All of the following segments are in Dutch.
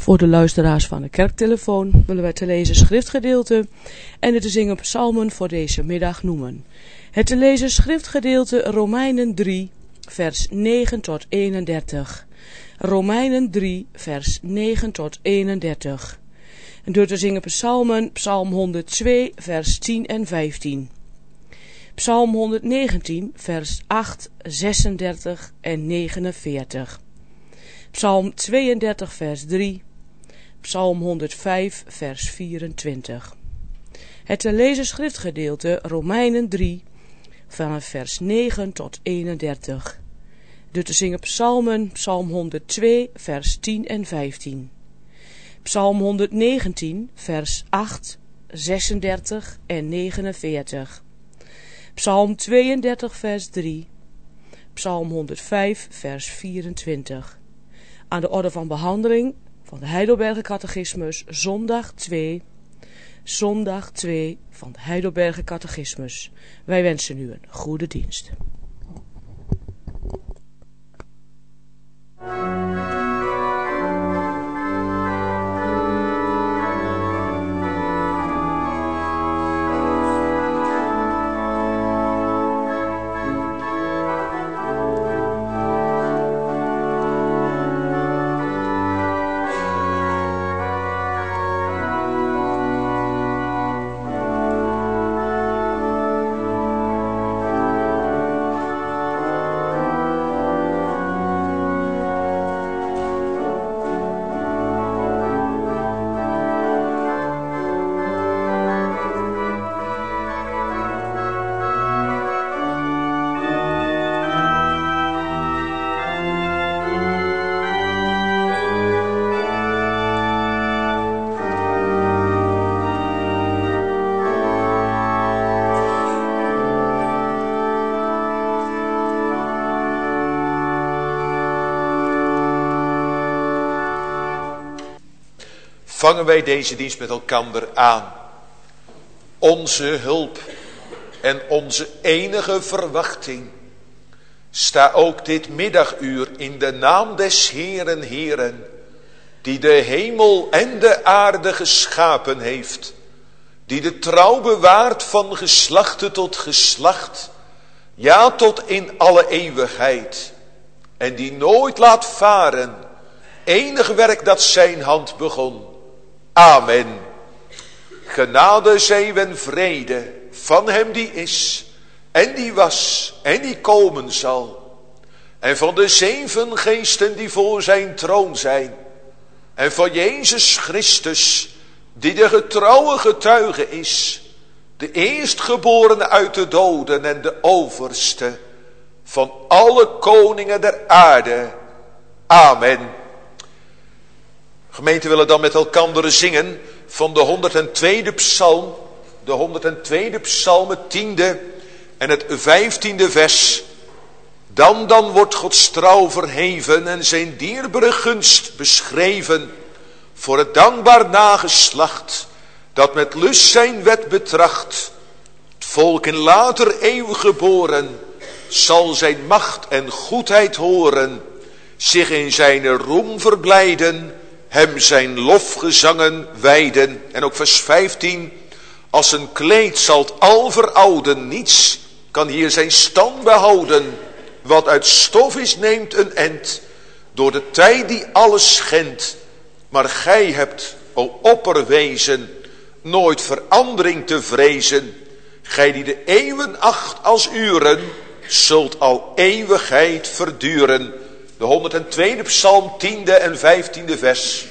Voor de luisteraars van de kerktelefoon willen wij te lezen schriftgedeelte en het te zingen psalmen voor deze middag noemen. Het te lezen schriftgedeelte Romeinen 3, vers 9 tot 31. Romeinen 3, vers 9 tot 31. En door te zingen psalmen, psalm 102, vers 10 en 15. Psalm 119, vers 8, 36 en 49. Psalm 32, vers 3. Psalm 105, vers 24. Het te lezen schriftgedeelte Romeinen 3, vanaf vers 9 tot 31. De te zingen psalmen, psalm 102, vers 10 en 15. Psalm 119, vers 8, 36 en 49. Psalm 32, vers 3. Psalm 105, vers 24. Aan de orde van behandeling van de Heidelberger Catechismus, zondag 2. Zondag 2 van de Heidelberger Catechismus. Wij wensen u een goede dienst. Vangen wij deze dienst met elkander aan. Onze hulp en onze enige verwachting. Sta ook dit middaguur in de naam des Heeren, Heeren, die de hemel en de aarde geschapen heeft, die de trouw bewaart van geslachte tot geslacht, ja tot in alle eeuwigheid, en die nooit laat varen enig werk dat zijn hand begon. Amen. Genade zij en vrede van hem die is en die was en die komen zal. En van de 7 geesten die voor zijn troon zijn. En van Jezus Christus die de getrouwe getuige is. De eerstgeborene uit de doden en de overste van alle koningen der aarde. Amen. Gemeente willen dan met elkaar zingen van de 102e psalm. De 102e psalm, het 10e en het 15e vers. Dan wordt Gods trouw verheven en zijn dierbare gunst beschreven. Voor het dankbaar nageslacht dat met lust zijn wet betracht. Het volk in later eeuw geboren zal zijn macht en goedheid horen. Zich in zijn roem verblijden. Hem zijn lofgezangen wijden. En ook vers 15. Als een kleed zal het al verouden. Niets kan hier zijn stand behouden. Wat uit stof is neemt een end. Door de tijd die alles schendt. Maar gij hebt, o opperwezen, nooit verandering te vrezen. Gij die de eeuwen acht als uren. Zult al eeuwigheid verduren. De 102e psalm, 10e en 15e vers.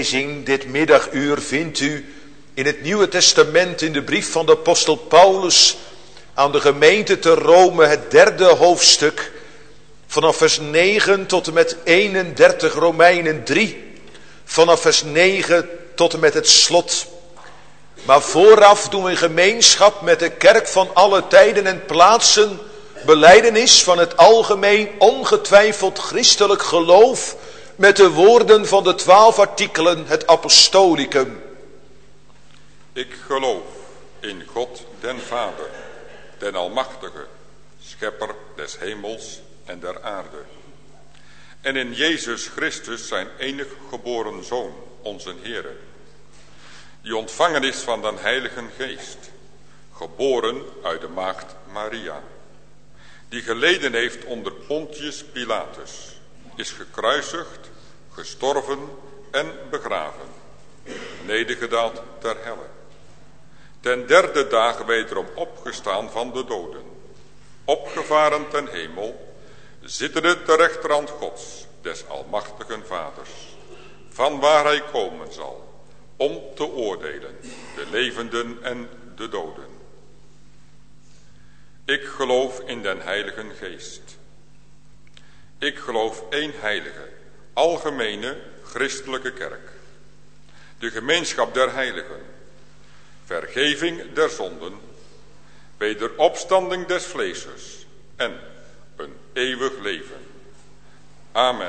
lezing dit middaguur vindt u in het Nieuwe Testament in de brief van de apostel Paulus aan de gemeente te Rome, het 3e hoofdstuk, vanaf vers 9 tot en met 31, Romeinen 3, vanaf vers 9 tot en met het slot. Maar vooraf doen we in gemeenschap met de kerk van alle tijden en plaatsen belijdenis van het algemeen ongetwijfeld christelijk geloof met de woorden van de 12 artikelen, het apostolicum. Ik geloof in God den Vader, den Almachtige, schepper des hemels en der aarde. En in Jezus Christus zijn enig geboren Zoon, onze Heere, die ontvangen is van den Heiligen Geest, geboren uit de maagd Maria, die geleden heeft onder Pontius Pilatus, is gekruisigd, gestorven en begraven, nedergedaald ter helle. Ten 3e dag wederom opgestaan van de doden, opgevaren ten hemel, zittende ter rechterhand Gods, des almachtigen Vaders, van waar hij komen zal, om te oordelen, de levenden en de doden. Ik geloof in den Heiligen Geest. Ik geloof één heilige, algemene, christelijke kerk. De gemeenschap der heiligen, vergeving der zonden, wederopstanding des vleeses en een eeuwig leven. Amen.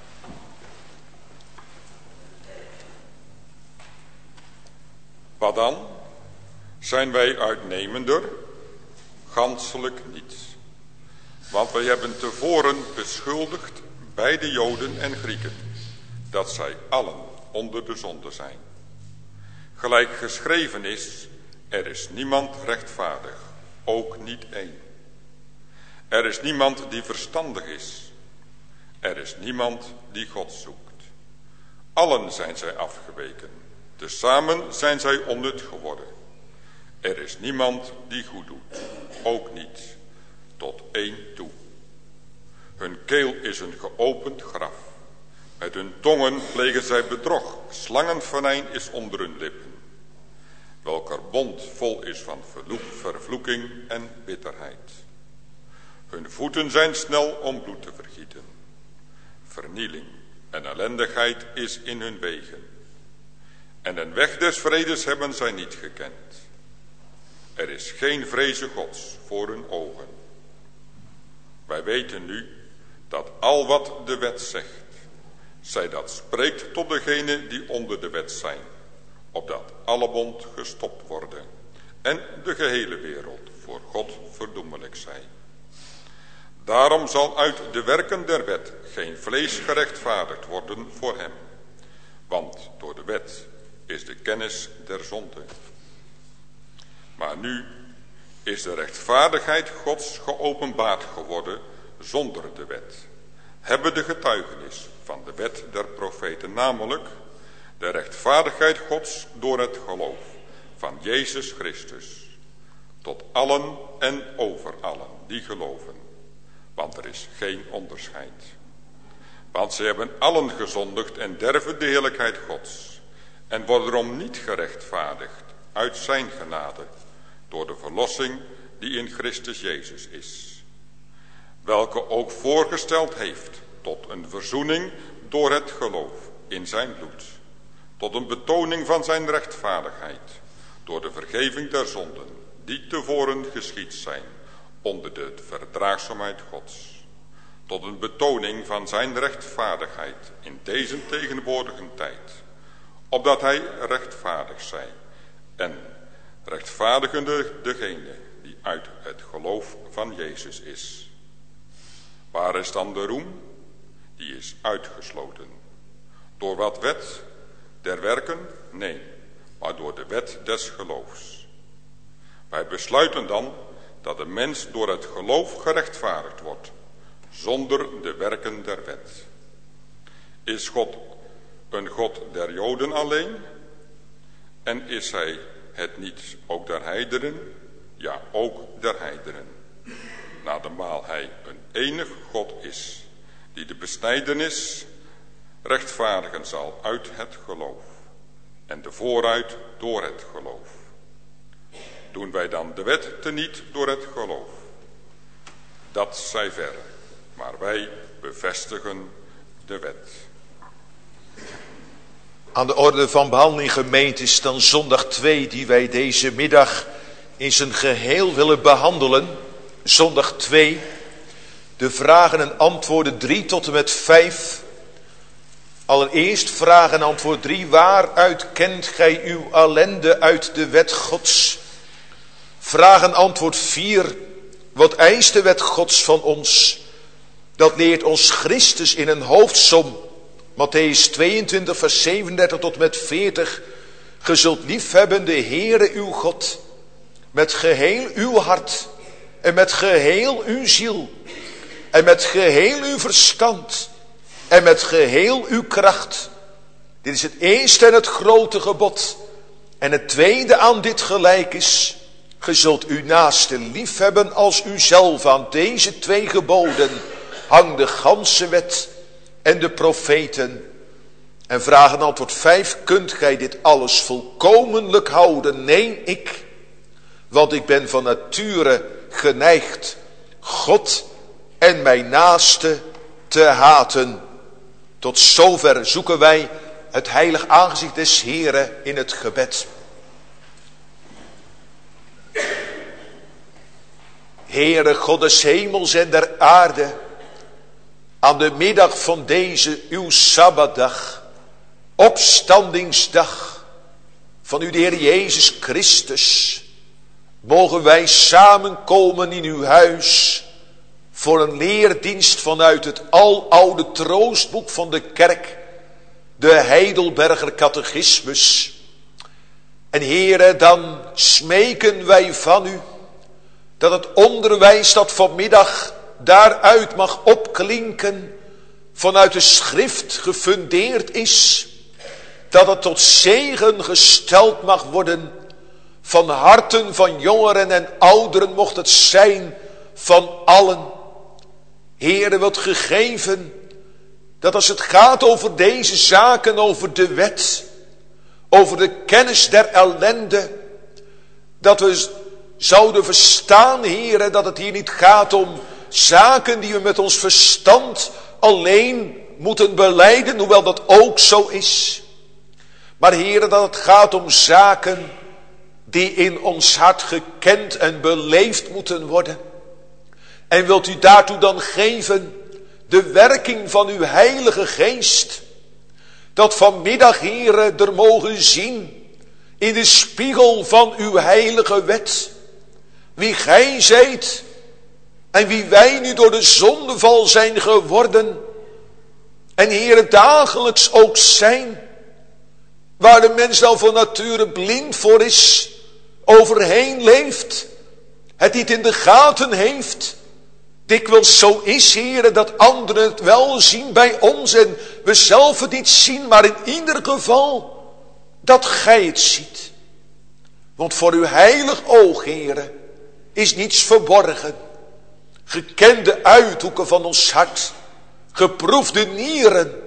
Wat dan? Zijn wij uitnemender? Ganselijk niet. Want wij hebben tevoren beschuldigd bij de Joden en Grieken dat zij allen onder de zonde zijn. Gelijk geschreven is, er is niemand rechtvaardig, ook niet één. Er is niemand die verstandig is. Er is niemand die God zoekt. Allen zijn zij afgeweken. Tezamen zijn zij onnut geworden. Er is niemand die goed doet, ook niet, tot één toe. Hun keel is een geopend graf. Met hun tongen plegen zij bedrog. Slangenvenijn is onder hun lippen. Welker mond vol is van vervloeking en bitterheid. Hun voeten zijn snel om bloed te vergieten. Vernieling en ellendigheid is in hun wegen. En een weg des vredes hebben zij niet gekend. Er is geen vreze Gods voor hun ogen. Wij weten nu dat al wat de wet zegt, zij dat spreekt tot degenen die onder de wet zijn, opdat alle mond gestopt worden en de gehele wereld voor God verdoemelijk zij. Daarom zal uit de werken der wet geen vlees gerechtvaardigd worden voor hem, want door de wet is de kennis der zonde. Maar nu is de rechtvaardigheid Gods geopenbaard geworden zonder de wet, hebben de getuigenis van de wet der profeten, namelijk de rechtvaardigheid Gods door het geloof van Jezus Christus, tot allen en over allen die geloven, want er is geen onderscheid. Want ze hebben allen gezondigd en derven de heerlijkheid Gods, en worden erom niet gerechtvaardigd uit zijn genade, door de verlossing die in Christus Jezus is, welke ook voorgesteld heeft tot een verzoening door het geloof in zijn bloed, tot een betoning van zijn rechtvaardigheid, door de vergeving der zonden, die tevoren geschied zijn onder de verdraagzaamheid Gods, tot een betoning van zijn rechtvaardigheid in deze tegenwoordige tijd, opdat hij rechtvaardig zij en rechtvaardigende degene die uit het geloof van Jezus is. Waar is dan de roem? Die is uitgesloten. Door wat wet? Der werken? Nee, maar door de wet des geloofs. Wij besluiten dan dat de mens door het geloof gerechtvaardigd wordt, zonder de werken der wet. Is God een God der Joden alleen? En is hij het niet ook der heidenen? Ja, ook der heidenen. Nademaal hij een enig God is, die de besnijdenis rechtvaardigen zal uit het geloof en de vooruit door het geloof. Doen wij dan de wet teniet door het geloof? Dat zij verre, maar wij bevestigen de wet. Aan de orde van behandeling gemeente is dan zondag 2 die wij deze middag in zijn geheel willen behandelen. Zondag 2, de vragen en antwoorden 3 tot en met 5. Allereerst vraag en antwoord 3. Waaruit kent gij uw ellende uit de wet Gods? Vraag en antwoord 4. Wat eist de wet Gods van ons? Dat leert ons Christus in een hoofdsom. Mattheüs 22 vers 37 tot met 40. Ge zult liefhebben de Heere uw God met geheel uw hart en met geheel uw ziel en met geheel uw verstand en met geheel uw kracht. Dit is het eerste en het grote gebod. En het tweede aan dit gelijk is: ge zult uw naaste liefhebben als uzelf. Aan deze 2 geboden hangt de ganse wet en de profeten. En vraag en antwoord 5. Kunt gij dit alles volkomenlijk houden? Nee, ik. Want ik ben van nature geneigd God en mijn naaste te haten. Tot zover zoeken wij het heilig aangezicht des Heren in het gebed. Heere God des hemels en der aarde, aan de middag van deze uw Sabbatdag, opstandingsdag van uw Heer Jezus Christus, mogen wij samenkomen in uw huis voor een leerdienst vanuit het aloude troostboek van de kerk, de Heidelberger Catechismus. En Heere, dan smeken wij van u dat het onderwijs dat vanmiddag daaruit mag opklinken, vanuit de schrift gefundeerd is, dat het tot zegen gesteld mag worden van harten van jongeren en ouderen, mocht het zijn van allen. Heere, wat gegeven dat als het gaat over deze zaken, over de wet, over de kennis der ellende, dat we zouden verstaan, Heere, dat het hier niet gaat om zaken die we met ons verstand alleen moeten belijden, hoewel dat ook zo is. Maar Heere, dat het gaat om zaken die in ons hart gekend en beleefd moeten worden. En wilt u daartoe dan geven de werking van uw Heilige Geest, dat vanmiddag, Heere, er mogen zien in de spiegel van uw heilige wet wie gij zijt en wie wij nu door de zondeval zijn geworden. En Heere, dagelijks ook zijn, waar de mens nou van nature blind voor is, overheen leeft, het niet in de gaten heeft. Dikwijls zo is, Heere, dat anderen het wel zien bij ons en we zelf het niet zien, maar in ieder geval dat gij het ziet. Want voor uw heilig oog, Heere, is niets verborgen. Gekende uithoeken van ons hart, geproefde nieren.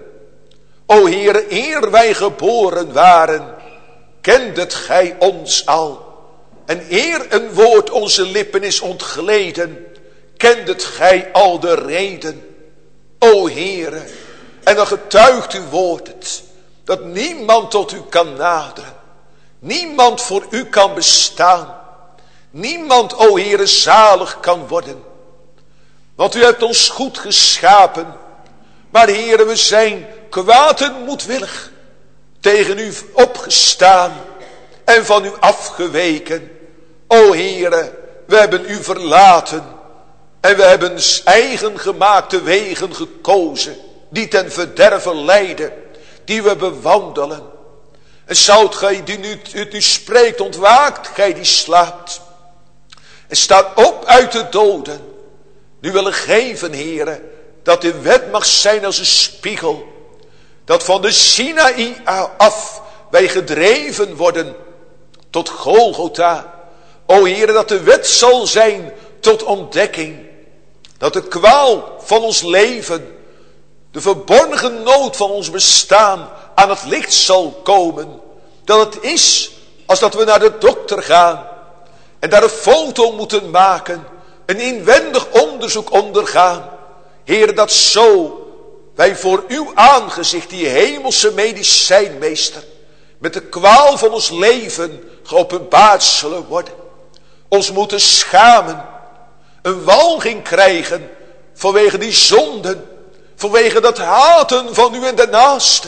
O Heere, eer wij geboren waren, kendet gij ons al. En eer een woord onze lippen is ontgleden, kendet gij al de reden. O Heere, en dan getuigt uw woord het, dat niemand tot u kan naderen, niemand voor u kan bestaan, niemand, o Heere, zalig kan worden. Want u hebt ons goed geschapen, maar Heere, we zijn kwaad en moedwillig tegen u opgestaan en van u afgeweken. O Heere, we hebben u verlaten en we hebben eigen gemaakte wegen gekozen die ten verderven leiden, die we bewandelen. En zoudt gij die nu spreekt, ontwaakt gij die slaapt en staat op uit de doden. Nu willen geven, Heere, dat de wet mag zijn als een spiegel, dat van de Sinaï af wij gedreven worden tot Golgotha. O Heere, dat de wet zal zijn tot ontdekking, dat de kwaal van ons leven de verborgen nood van ons bestaan aan het licht zal komen. Dat het is als dat we naar de dokter gaan en daar een foto moeten maken, een inwendig onderzoek ondergaan. Heer, dat zo wij voor uw aangezicht, die hemelse medicijnmeester, met de kwaal van ons leven geopenbaard zullen worden. Ons moeten schamen, een walging krijgen vanwege die zonden, vanwege dat haten van u en de naaste.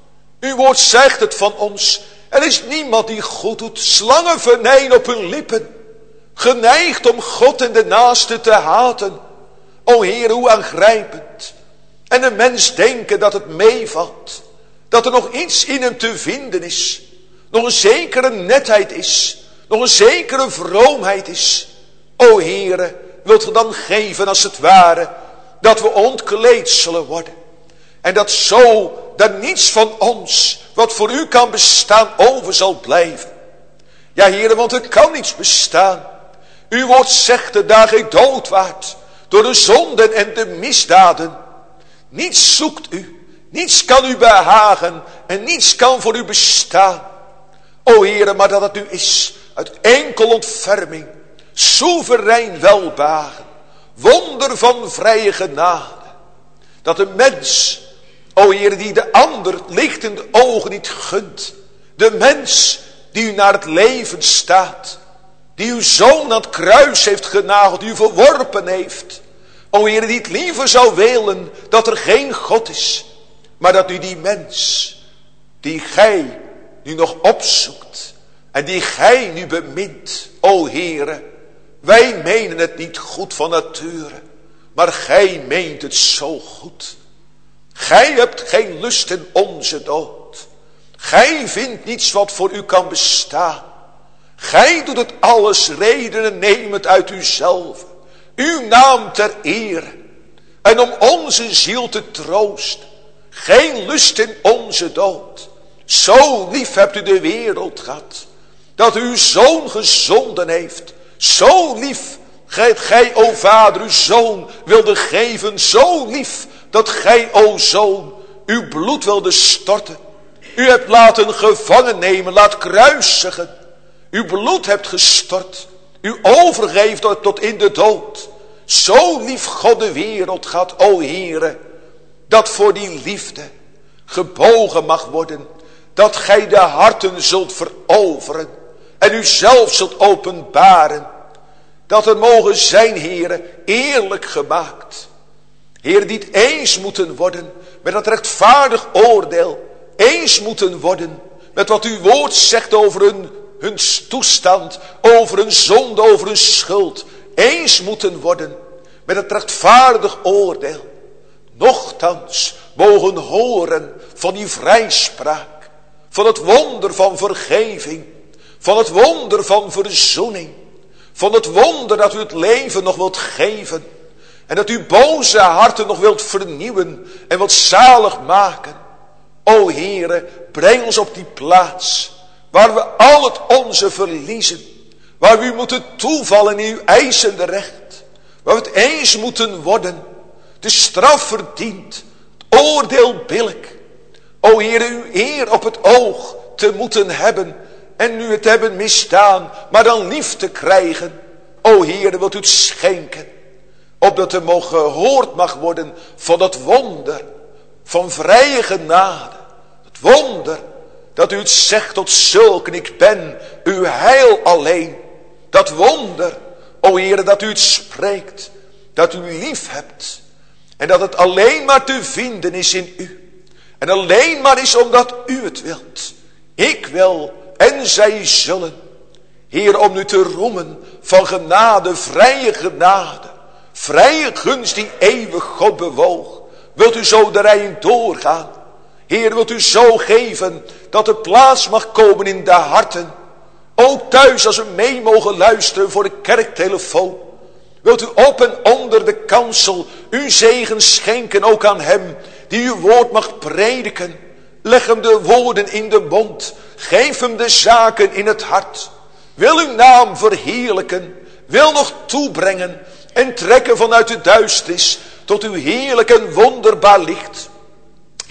Uw woord zegt het van ons. Er is niemand die goed doet, slangenvenijn op hun lippen, geneigd om God en de naaste te haten. O Heer, hoe aangrijpend. En een mens denken dat het meevalt, dat er nog iets in hem te vinden is, nog een zekere netheid is, nog een zekere vroomheid is. O Heere, wilt u dan geven als het ware, dat we ontkleed zullen worden. En dat zo, dat niets van ons, wat voor u kan bestaan, over zal blijven. Ja Heere, want er kan niets bestaan. Uw woord zegt dat daar gij dood waart, door de zonden en de misdaden. Niets zoekt u, niets kan u behagen en niets kan voor u bestaan. O Heere, maar dat het u is uit enkel ontferming, soeverein welbehagen, wonder van vrije genade. Dat een mens, o Heere, die de ander het licht in de ogen niet gunt, de mens die u naar het leven staat, die uw zoon aan het kruis heeft genageld, die u verworpen heeft. O Heere, die het liever zou willen dat er geen God is, maar dat u die mens, die gij nu nog opzoekt en die gij nu bemint, o Heere, wij menen het niet goed van nature, maar gij meent het zo goed. Gij hebt geen lust in onze dood. Gij vindt niets wat voor u kan bestaan. Gij doet het alles redenen nemend uit uzelf, uw naam ter ere, en om onze ziel te troosten. Geen lust in onze dood. Zo lief hebt u de wereld gehad, dat u uw zoon gezonden heeft. Zo lief gij, o Vader, uw zoon wilde geven. Zo lief dat gij, o zoon, uw bloed wilde storten. U hebt laten gevangen nemen, laat kruisigen. Uw bloed hebt gestort. U overgeeft tot in de dood. Zo lief God de wereld gehad, o Heere, dat voor die liefde gebogen mag worden, dat gij de harten zult veroveren en u zelf zult openbaren. Dat er mogen zijn, Heere, eerlijk gemaakt. Heer, die het eens moeten worden met dat rechtvaardig oordeel. Eens moeten worden met wat uw woord zegt over hun toestand, over hun zonde, over hun schuld. Eens moeten worden met het rechtvaardig oordeel. Nochtans mogen horen van die vrijspraak, van het wonder van vergeving, van het wonder van verzoening, van het wonder dat u het leven nog wilt geven en dat u boze harten nog wilt vernieuwen en wilt zalig maken. O Heere, breng ons op die plaats waar we al het onze verliezen, waar we u moeten toevallen in uw eisende recht, waar we het eens moeten worden, de straf verdient, het oordeel billijk. O Heere, uw eer op het oog te moeten hebben en nu het hebben misdaan, maar dan lief te krijgen. O Heere, wilt u het schenken, opdat er gehoord mag worden van het wonder van vrije genade. Het wonder dat u het zegt tot zulken, ik ben uw heil alleen. Dat wonder, o Heere, dat u het spreekt, dat u lief hebt en dat het alleen maar te vinden is in u. En alleen maar is omdat u het wilt. Ik wil en zij zullen. Heer, om u te roemen van genade, vrije gunst die eeuwig God bewoog. Wilt u zo de rijen doorgaan? Heer, wilt u zo geven dat er plaats mag komen in de harten. Ook thuis als we mee mogen luisteren voor de kerktelefoon. Wilt u op en onder de kansel uw zegen schenken ook aan hem die uw woord mag prediken. Leg hem de woorden in de mond. Geef hem de zaken in het hart. Wil uw naam verheerlijken. Wil nog toebrengen en trekken vanuit de duisternis tot uw heerlijk en wonderbaar licht.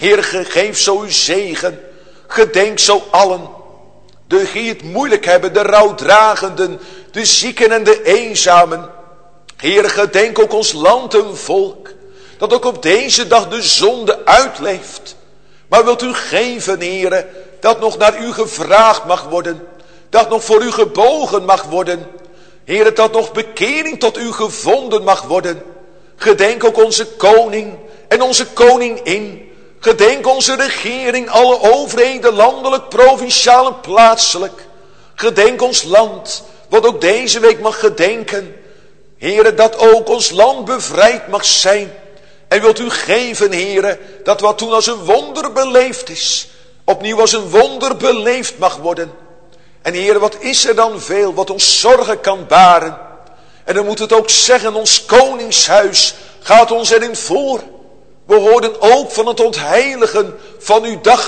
Heer, geef zo uw zegen. Gedenk zo allen. Die het moeilijk hebben, de rouwdragenden, de zieken en de eenzamen. Heer, gedenk ook ons land en volk. Dat ook op deze dag de zonde uitleeft. Maar wilt u geven, Heer, dat nog naar u gevraagd mag worden. Dat nog voor u gebogen mag worden. Heer, dat nog bekering tot u gevonden mag worden. Gedenk ook onze koning en onze koningin. Gedenk onze regering, alle overheden, landelijk, provinciaal en plaatselijk. Gedenk ons land, wat ook deze week mag gedenken. Heere, dat ook ons land bevrijd mag zijn. En wilt u geven, Heere, dat wat toen als een wonder beleefd is, opnieuw als een wonder beleefd mag worden. En Heere, wat is er dan veel wat ons zorgen kan baren. En dan moet het ook zeggen, ons koningshuis gaat ons erin voor. We hoorden ook van het ontheiligen van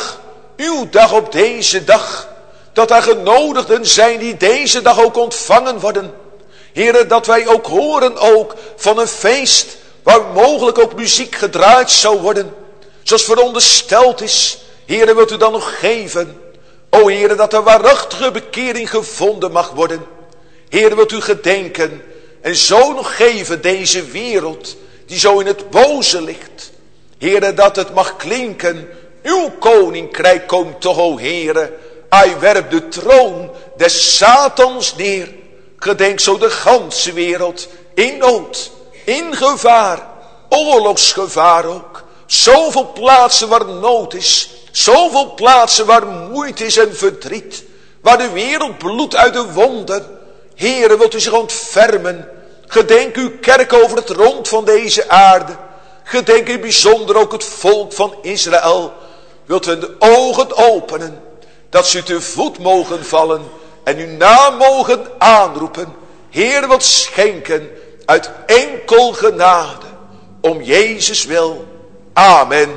uw dag op deze dag. Dat er genodigden zijn die deze dag ook ontvangen worden. Heere, dat wij ook horen ook van een feest waar mogelijk ook muziek gedraaid zou worden. Zoals verondersteld is. Heere, wilt u dan nog geven. O Heere, dat er waarachtige bekering gevonden mag worden. Heere, wilt u gedenken en zo nog geven deze wereld die zo in het boze ligt. Heere, dat het mag klinken. Uw koninkrijk komt toch, o Heere. Hij werpt de troon des Satans neer. Gedenk zo de ganse wereld in nood, in gevaar, oorlogsgevaar ook. Zoveel plaatsen waar nood is. Zoveel plaatsen waar moeite is en verdriet. Waar de wereld bloedt uit de wonden. Heere, wilt u zich ontfermen. Gedenk uw kerk over het rond van deze aarde. Gedenk in bijzonder ook het volk van Israël. Wilt u de ogen openen. Dat ze u te voet mogen vallen. En uw naam mogen aanroepen. Heer, wat schenken uit enkel genade. Om Jezus wil. Amen.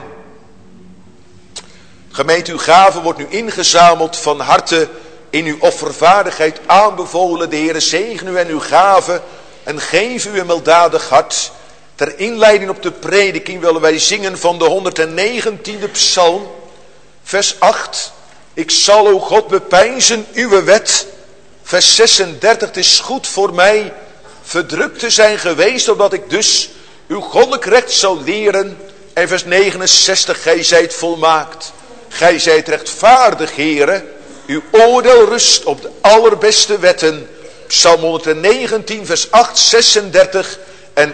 Gemeente, uw gave wordt nu ingezameld, van harte in uw offervaardigheid aanbevolen. De Heere zegen u en uw gave en geef u een milddadig hart. Ter inleiding op de prediking willen wij zingen van de 119e psalm, vers 8. Ik zal, o God, bepeinzen uw wet. Vers 36, het is goed voor mij verdrukt te zijn geweest, opdat ik dus uw goddelijk recht zal leren. En vers 69, gij zijt volmaakt. Gij zijt rechtvaardig, Heere. Uw oordeel rust op de allerbeste wetten. Psalm 119, vers 8, 36 en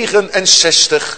69.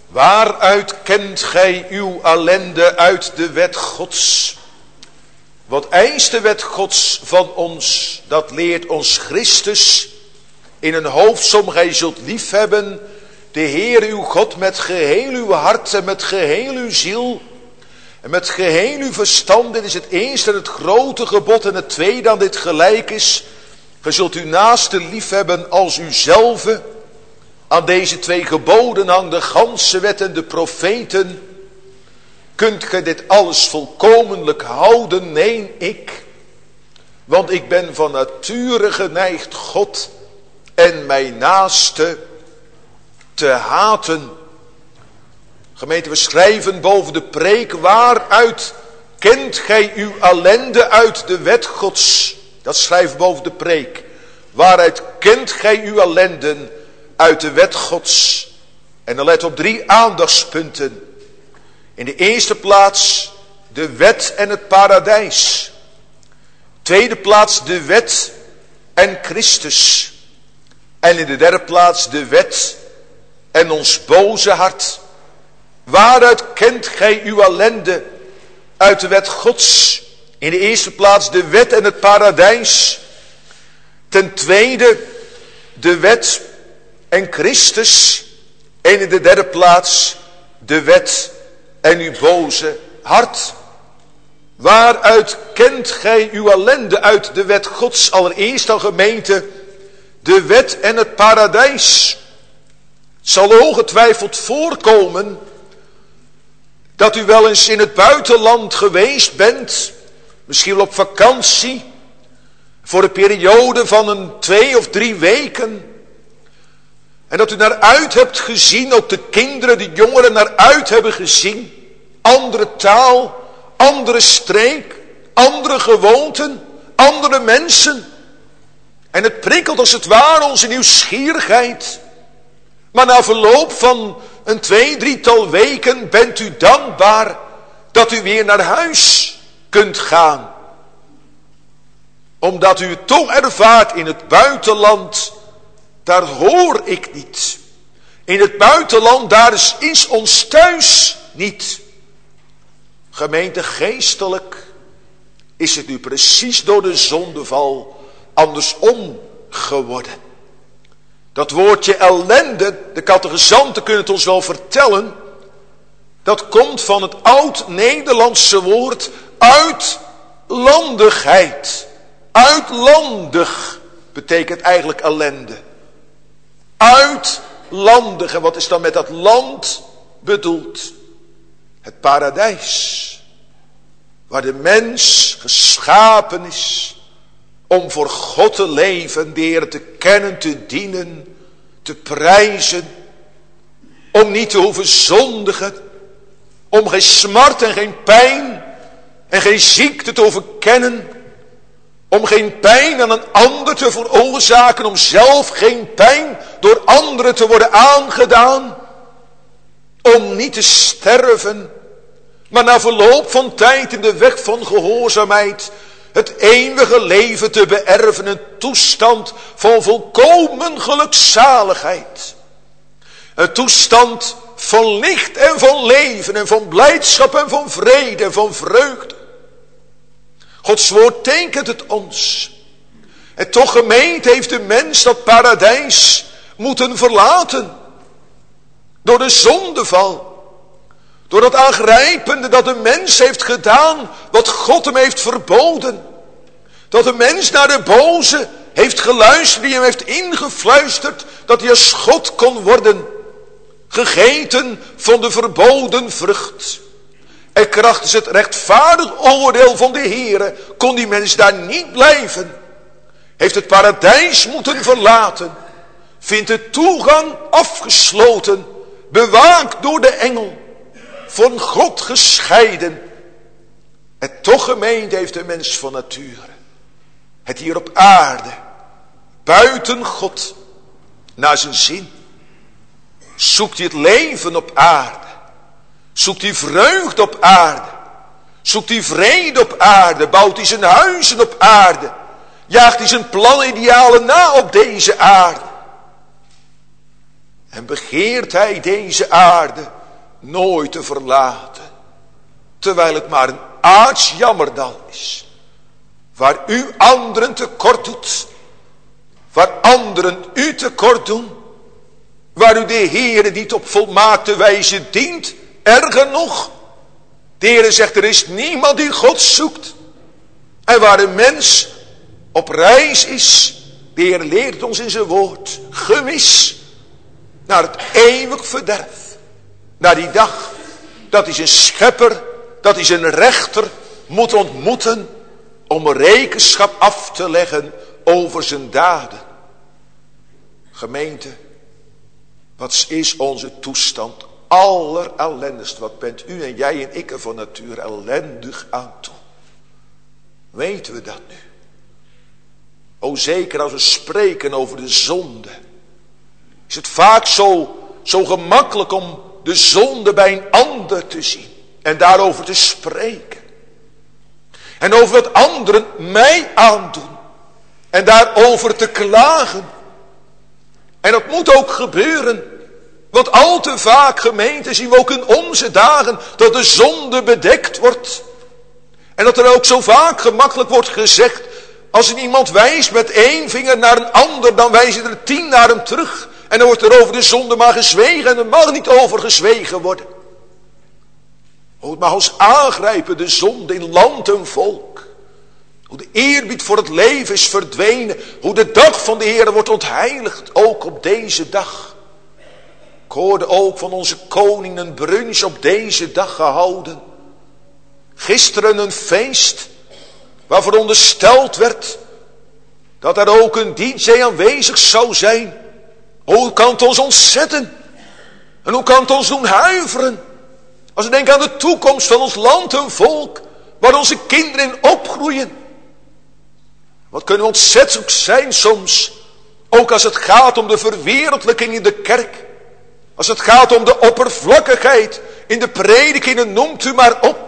Waaruit kent gij uw ellende? Uit de wet Gods. Wat eist de wet Gods van ons? Dat leert ons Christus in een hoofdsom. Gij zult liefhebben de Heer uw God met geheel uw hart en met geheel uw ziel en met geheel uw verstand. Dit is het eerste en het grote gebod. En het tweede aan dit gelijk is: gij zult uw naaste liefhebben als uzelve. Aan deze twee geboden hangt de ganse wet en de profeten. Kunt gij dit alles volkomenlijk houden? Nee, ik. Want ik ben van nature geneigd God en mijn naaste te haten. Gemeente, we schrijven boven de preek: waaruit kent gij uw ellende? Uit de wet Gods. Dat schrijven we boven de preek. Waaruit kent gij uw ellenden? Uit de wet Gods. En dan let op 3 aandachtspunten. In de eerste plaats de wet en het paradijs. Tweede plaats de wet en Christus. En in de derde plaats de wet en ons boze hart. Waaruit kent gij uw ellende? Uit de wet Gods. In de eerste plaats de wet en het paradijs. Ten tweede de wet en Christus. En in de derde plaats de wet en uw boze hart. Waaruit kent gij uw ellende? Uit de wet Gods. Allereerst al, gemeente, de wet en het paradijs. Het zal ongetwijfeld voorkomen dat u wel eens in het buitenland geweest bent. Misschien wel op vakantie. Voor een periode van 2 of 3 weken. En dat u naar uit hebt gezien, ook de kinderen, de jongeren naar uit hebben gezien. Andere taal, andere streek, andere gewoonten, andere mensen. En het prikkelt als het ware onze nieuwsgierigheid. Maar na verloop van 2, 3-tal weken bent u dankbaar dat u weer naar huis kunt gaan. Omdat u het toch ervaart: in het buitenland, daar hoor ik niet. In het buitenland, daar is ons thuis niet. Gemeente, geestelijk is het nu precies door de zondeval andersom geworden. Dat woordje ellende, de catechizanten kunnen het ons wel vertellen. Dat komt van het oud-Nederlandse woord uitlandigheid. Uitlandig betekent eigenlijk ellende. Uitlandig. En wat is dan met dat land bedoeld? Het paradijs. Waar de mens geschapen is om voor God te leven, de Heer te kennen, te dienen, te prijzen. Om niet te hoeven zondigen. Om geen smart en geen pijn en geen ziekte te hoeven kennen. Om geen pijn aan een ander te veroorzaken. Om zelf geen pijn door anderen te worden aangedaan. Om niet te sterven. Maar na verloop van tijd in de weg van gehoorzaamheid het eeuwige leven te beërven. Een toestand van volkomen gelukzaligheid. Een toestand van licht en van leven en van blijdschap en van vrede en van vreugde. Gods woord tekent het ons. En toch, gemeente, heeft de mens dat paradijs moeten verlaten. Door de zondeval. Door dat aangrijpende dat de mens heeft gedaan wat God hem heeft verboden. Dat de mens naar de boze heeft geluisterd, die hem heeft ingefluisterd dat hij als God kon worden. Gegeten van de verboden vrucht. En krachtens het rechtvaardig oordeel van de Heere kon die mens daar niet blijven. Heeft het paradijs moeten verlaten. Vindt de toegang afgesloten. Bewaakt door de engel. Van God gescheiden. En toch, gemeente, heeft de mens van nature het hier op aarde buiten God naar zijn zin. Zoekt hij het leven op aarde. Zoekt hij vreugde op aarde. Zoekt hij vrede op aarde. Bouwt hij zijn huizen op aarde. Jaagt hij zijn plannen, idealen na op deze aarde. En begeert hij deze aarde nooit te verlaten. Terwijl het maar een aartsjammerdal is. Waar u anderen tekort doet. Waar anderen u tekort doen. Waar u de Heere niet op volmaakte wijze dient. Erger nog. De Heere zegt, er is niemand die God zoekt. En waar een mens op reis is. De Heer leert ons in zijn woord. Gewis. Naar het eeuwig verderf. Naar die dag. Dat hij zijn schepper. Dat hij zijn rechter moet ontmoeten. Om rekenschap af te leggen over zijn daden. Gemeente. Wat is onze toestand? Allerellendigst. Wat bent u en jij en ik er van nature ellendig aan toe? Weten we dat nu? O, zeker als we spreken over de zonde. Is het vaak zo gemakkelijk om de zonde bij een ander te zien. En daarover te spreken. En over wat anderen mij aandoen. En daarover te klagen. En dat moet ook gebeuren. Want al te vaak, gemeente, zien we ook in onze dagen dat de zonde bedekt wordt. En dat er ook zo vaak gemakkelijk wordt gezegd, als er iemand wijst met 1 vinger naar een ander, dan wijzen er 10 naar hem terug. En dan wordt er over de zonde maar gezwegen en er mag niet over gezwegen worden. Hoe het mag ons aangrijpen, de zonde in land en volk. Hoe de eerbied voor het leven is verdwenen. Hoe de dag van de Heer wordt ontheiligd, ook op deze dag. Ik hoorde ook van onze koning een brunch op deze dag gehouden. Gisteren een feest, waar verondersteld werd dat er ook een DJ aanwezig zou zijn. Hoe kan het ons ontzetten? En hoe kan het ons doen huiveren? Als we denken aan de toekomst van ons land en volk, waar onze kinderen in opgroeien. Wat kunnen we ontzettend zijn soms, ook als het gaat om de verwereldlijking in de kerk. Als het gaat om de oppervlakkigheid in de predikingen, noemt u maar op.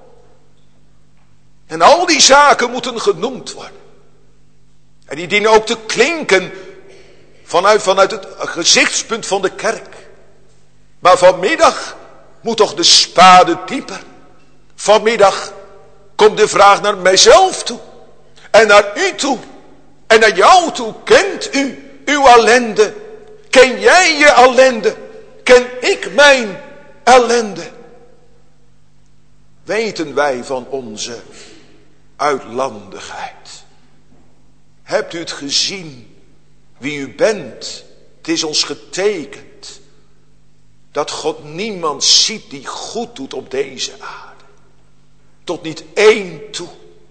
En al die zaken moeten genoemd worden. En die dienen ook te klinken vanuit het gezichtspunt van de kerk. Maar vanmiddag moet toch de spade dieper. Vanmiddag komt de vraag naar mijzelf toe. En naar u toe. En naar jou toe. Kent u uw ellende? Ken jij je ellende? Ken ik mijn ellende? Weten wij van onze uitlandigheid? Hebt u het gezien wie u bent? Het is ons getekend dat God niemand ziet die goed doet op deze aarde. Tot niet 1 toe.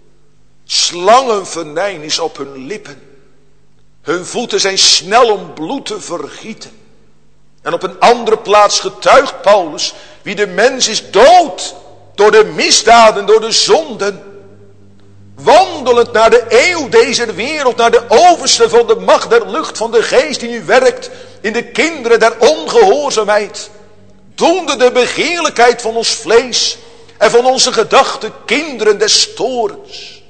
Slangenvenijn is op hun lippen. Hun voeten zijn snel om bloed te vergieten. En op een andere plaats getuigt Paulus, wie de mens is dood door de misdaden, door de zonden. Wandelend naar de eeuw deze wereld, naar de overste van de macht der lucht, van de geest die nu werkt in de kinderen der ongehoorzaamheid. Doende de begeerlijkheid van ons vlees en van onze gedachten kinderen des torens.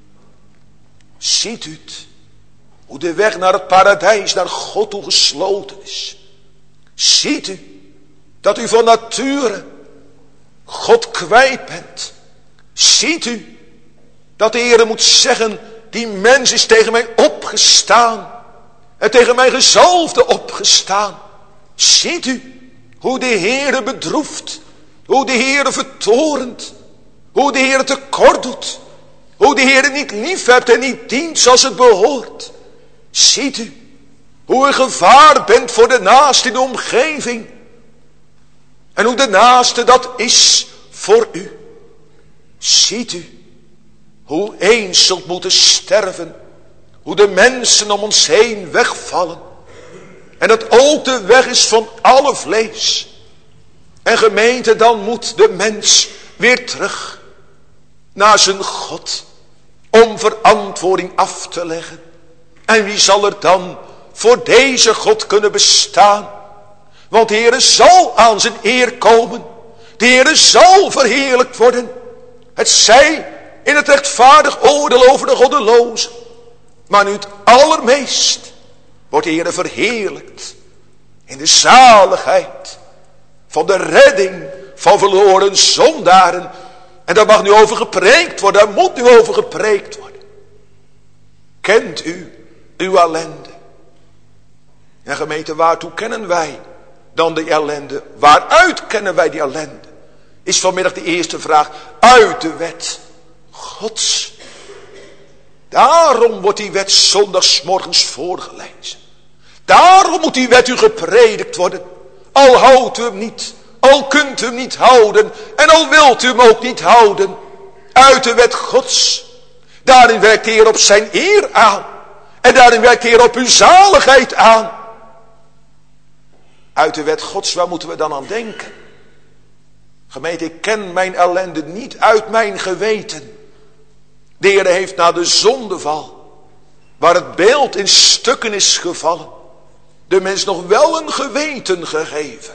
Ziet u het, hoe de weg naar het paradijs, naar God toe gesloten is. Ziet u dat u van nature God kwijt bent. Ziet u dat de Heer moet zeggen, die mens is tegen mij opgestaan. En tegen mijn gezalfde opgestaan. Ziet u hoe de Heer bedroeft. Hoe de Heer vertorent. Hoe de Heer tekort doet. Hoe de Heer niet lief hebt en niet dient zoals het behoort. Ziet u hoe u gevaar bent voor de naaste in de omgeving. En hoe de naaste dat is voor u. Ziet u hoe eens zult moeten sterven. Hoe de mensen om ons heen wegvallen. En dat ook de weg is van alle vlees. En gemeente, dan moet de mens weer terug naar zijn God. Om verantwoording af te leggen. En wie zal er dan voor deze God kunnen bestaan? Want de Heere zal aan zijn eer komen. De Heere zal verheerlijkt worden. Het zij in het rechtvaardig oordeel over de goddelozen. Maar nu het allermeest wordt de Heere verheerlijkt in de zaligheid van de redding van verloren zondaren. En daar mag nu over gepreekt worden, daar moet nu over gepreekt worden. Kent u uw ellende? En gemeente, waartoe kennen wij dan de ellende? Waaruit kennen wij die ellende? Is vanmiddag de eerste vraag. Uit de wet Gods. Daarom wordt die wet zondagsmorgens voorgelezen. Daarom moet die wet u gepredikt worden. Al houdt u hem niet. Al kunt u hem niet houden. En al wilt u hem ook niet houden. Uit de wet Gods. Daarin werkt de Heer op zijn eer aan. En daarin werkt de Heer op uw zaligheid aan. Uit de wet Gods, waar moeten we dan aan denken? Gemeente, ik ken mijn ellende niet uit mijn geweten. De Heer heeft na de zondeval, waar het beeld in stukken is gevallen, de mens nog wel een geweten gegeven.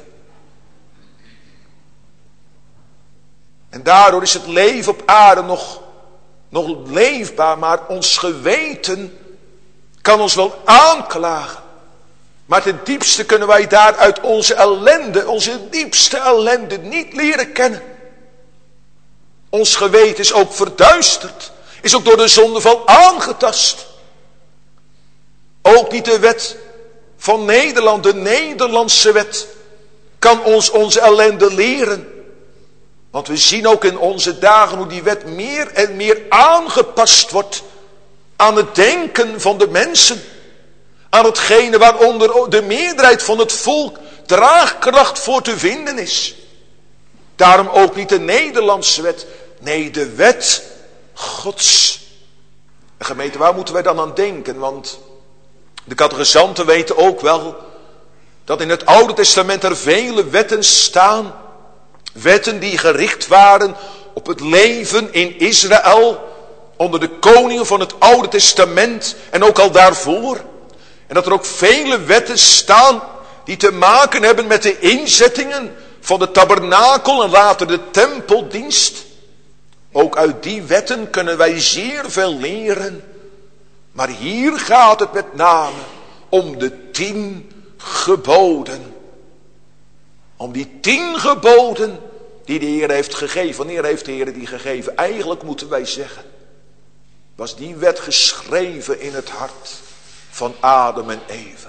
En daardoor is het leven op aarde nog leefbaar, maar ons geweten kan ons wel aanklagen. Maar ten diepste kunnen wij daaruit onze ellende, onze diepste ellende niet leren kennen. Ons geweten is ook verduisterd, is ook door de zondeval aangetast. Ook niet de wet van Nederland, de Nederlandse wet, kan ons onze ellende leren. Want we zien ook in onze dagen hoe die wet meer en meer aangepast wordt aan het denken van de mensen. Aan hetgene waaronder de meerderheid van het volk draagkracht voor te vinden is. Daarom ook niet de Nederlandse wet. Nee, de wet Gods. En gemeente, waar moeten wij dan aan denken? Want de catechisanten weten ook wel dat in het Oude Testament er vele wetten staan. Wetten die gericht waren op het leven in Israël. Onder de koningen van het Oude Testament en ook al daarvoor. En dat er ook vele wetten staan die te maken hebben met de inzettingen van de tabernakel en later de tempeldienst. Ook uit die wetten kunnen wij zeer veel leren. Maar hier gaat het met name om de 10 geboden. Om die 10 geboden die de Heer heeft gegeven. Wanneer heeft de Heer die gegeven? Eigenlijk moeten wij zeggen, was die wet geschreven in het hart van Adam en Eva.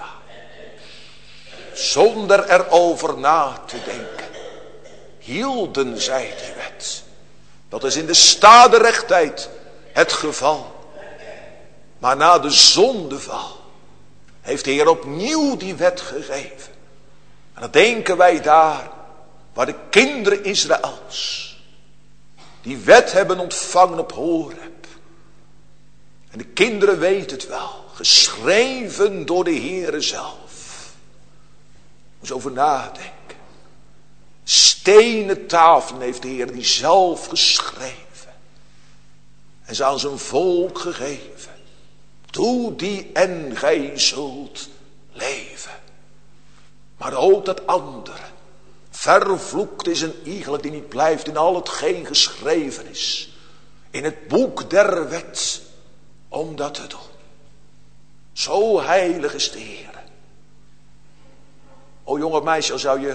Zonder erover na te denken, hielden zij die wet. Dat is in de staderechtheid het geval. Maar na de zondeval heeft de Heer opnieuw die wet gegeven. En dan denken wij daar waar de kinderen Israëls die wet hebben ontvangen op Horeb. En de kinderen weten het wel. Geschreven door de Heere zelf. Moet je over nadenken. Stenen tafelen heeft de Heer die zelf geschreven. En ze aan zijn volk gegeven. Doe die en gij zult leven. Maar ook dat andere. Vervloekt is een iegelijk die niet blijft in al hetgeen geschreven is. In het boek der wet. Om dat te doen. Zo heilig is de Heer. O jonge meisje, al zou je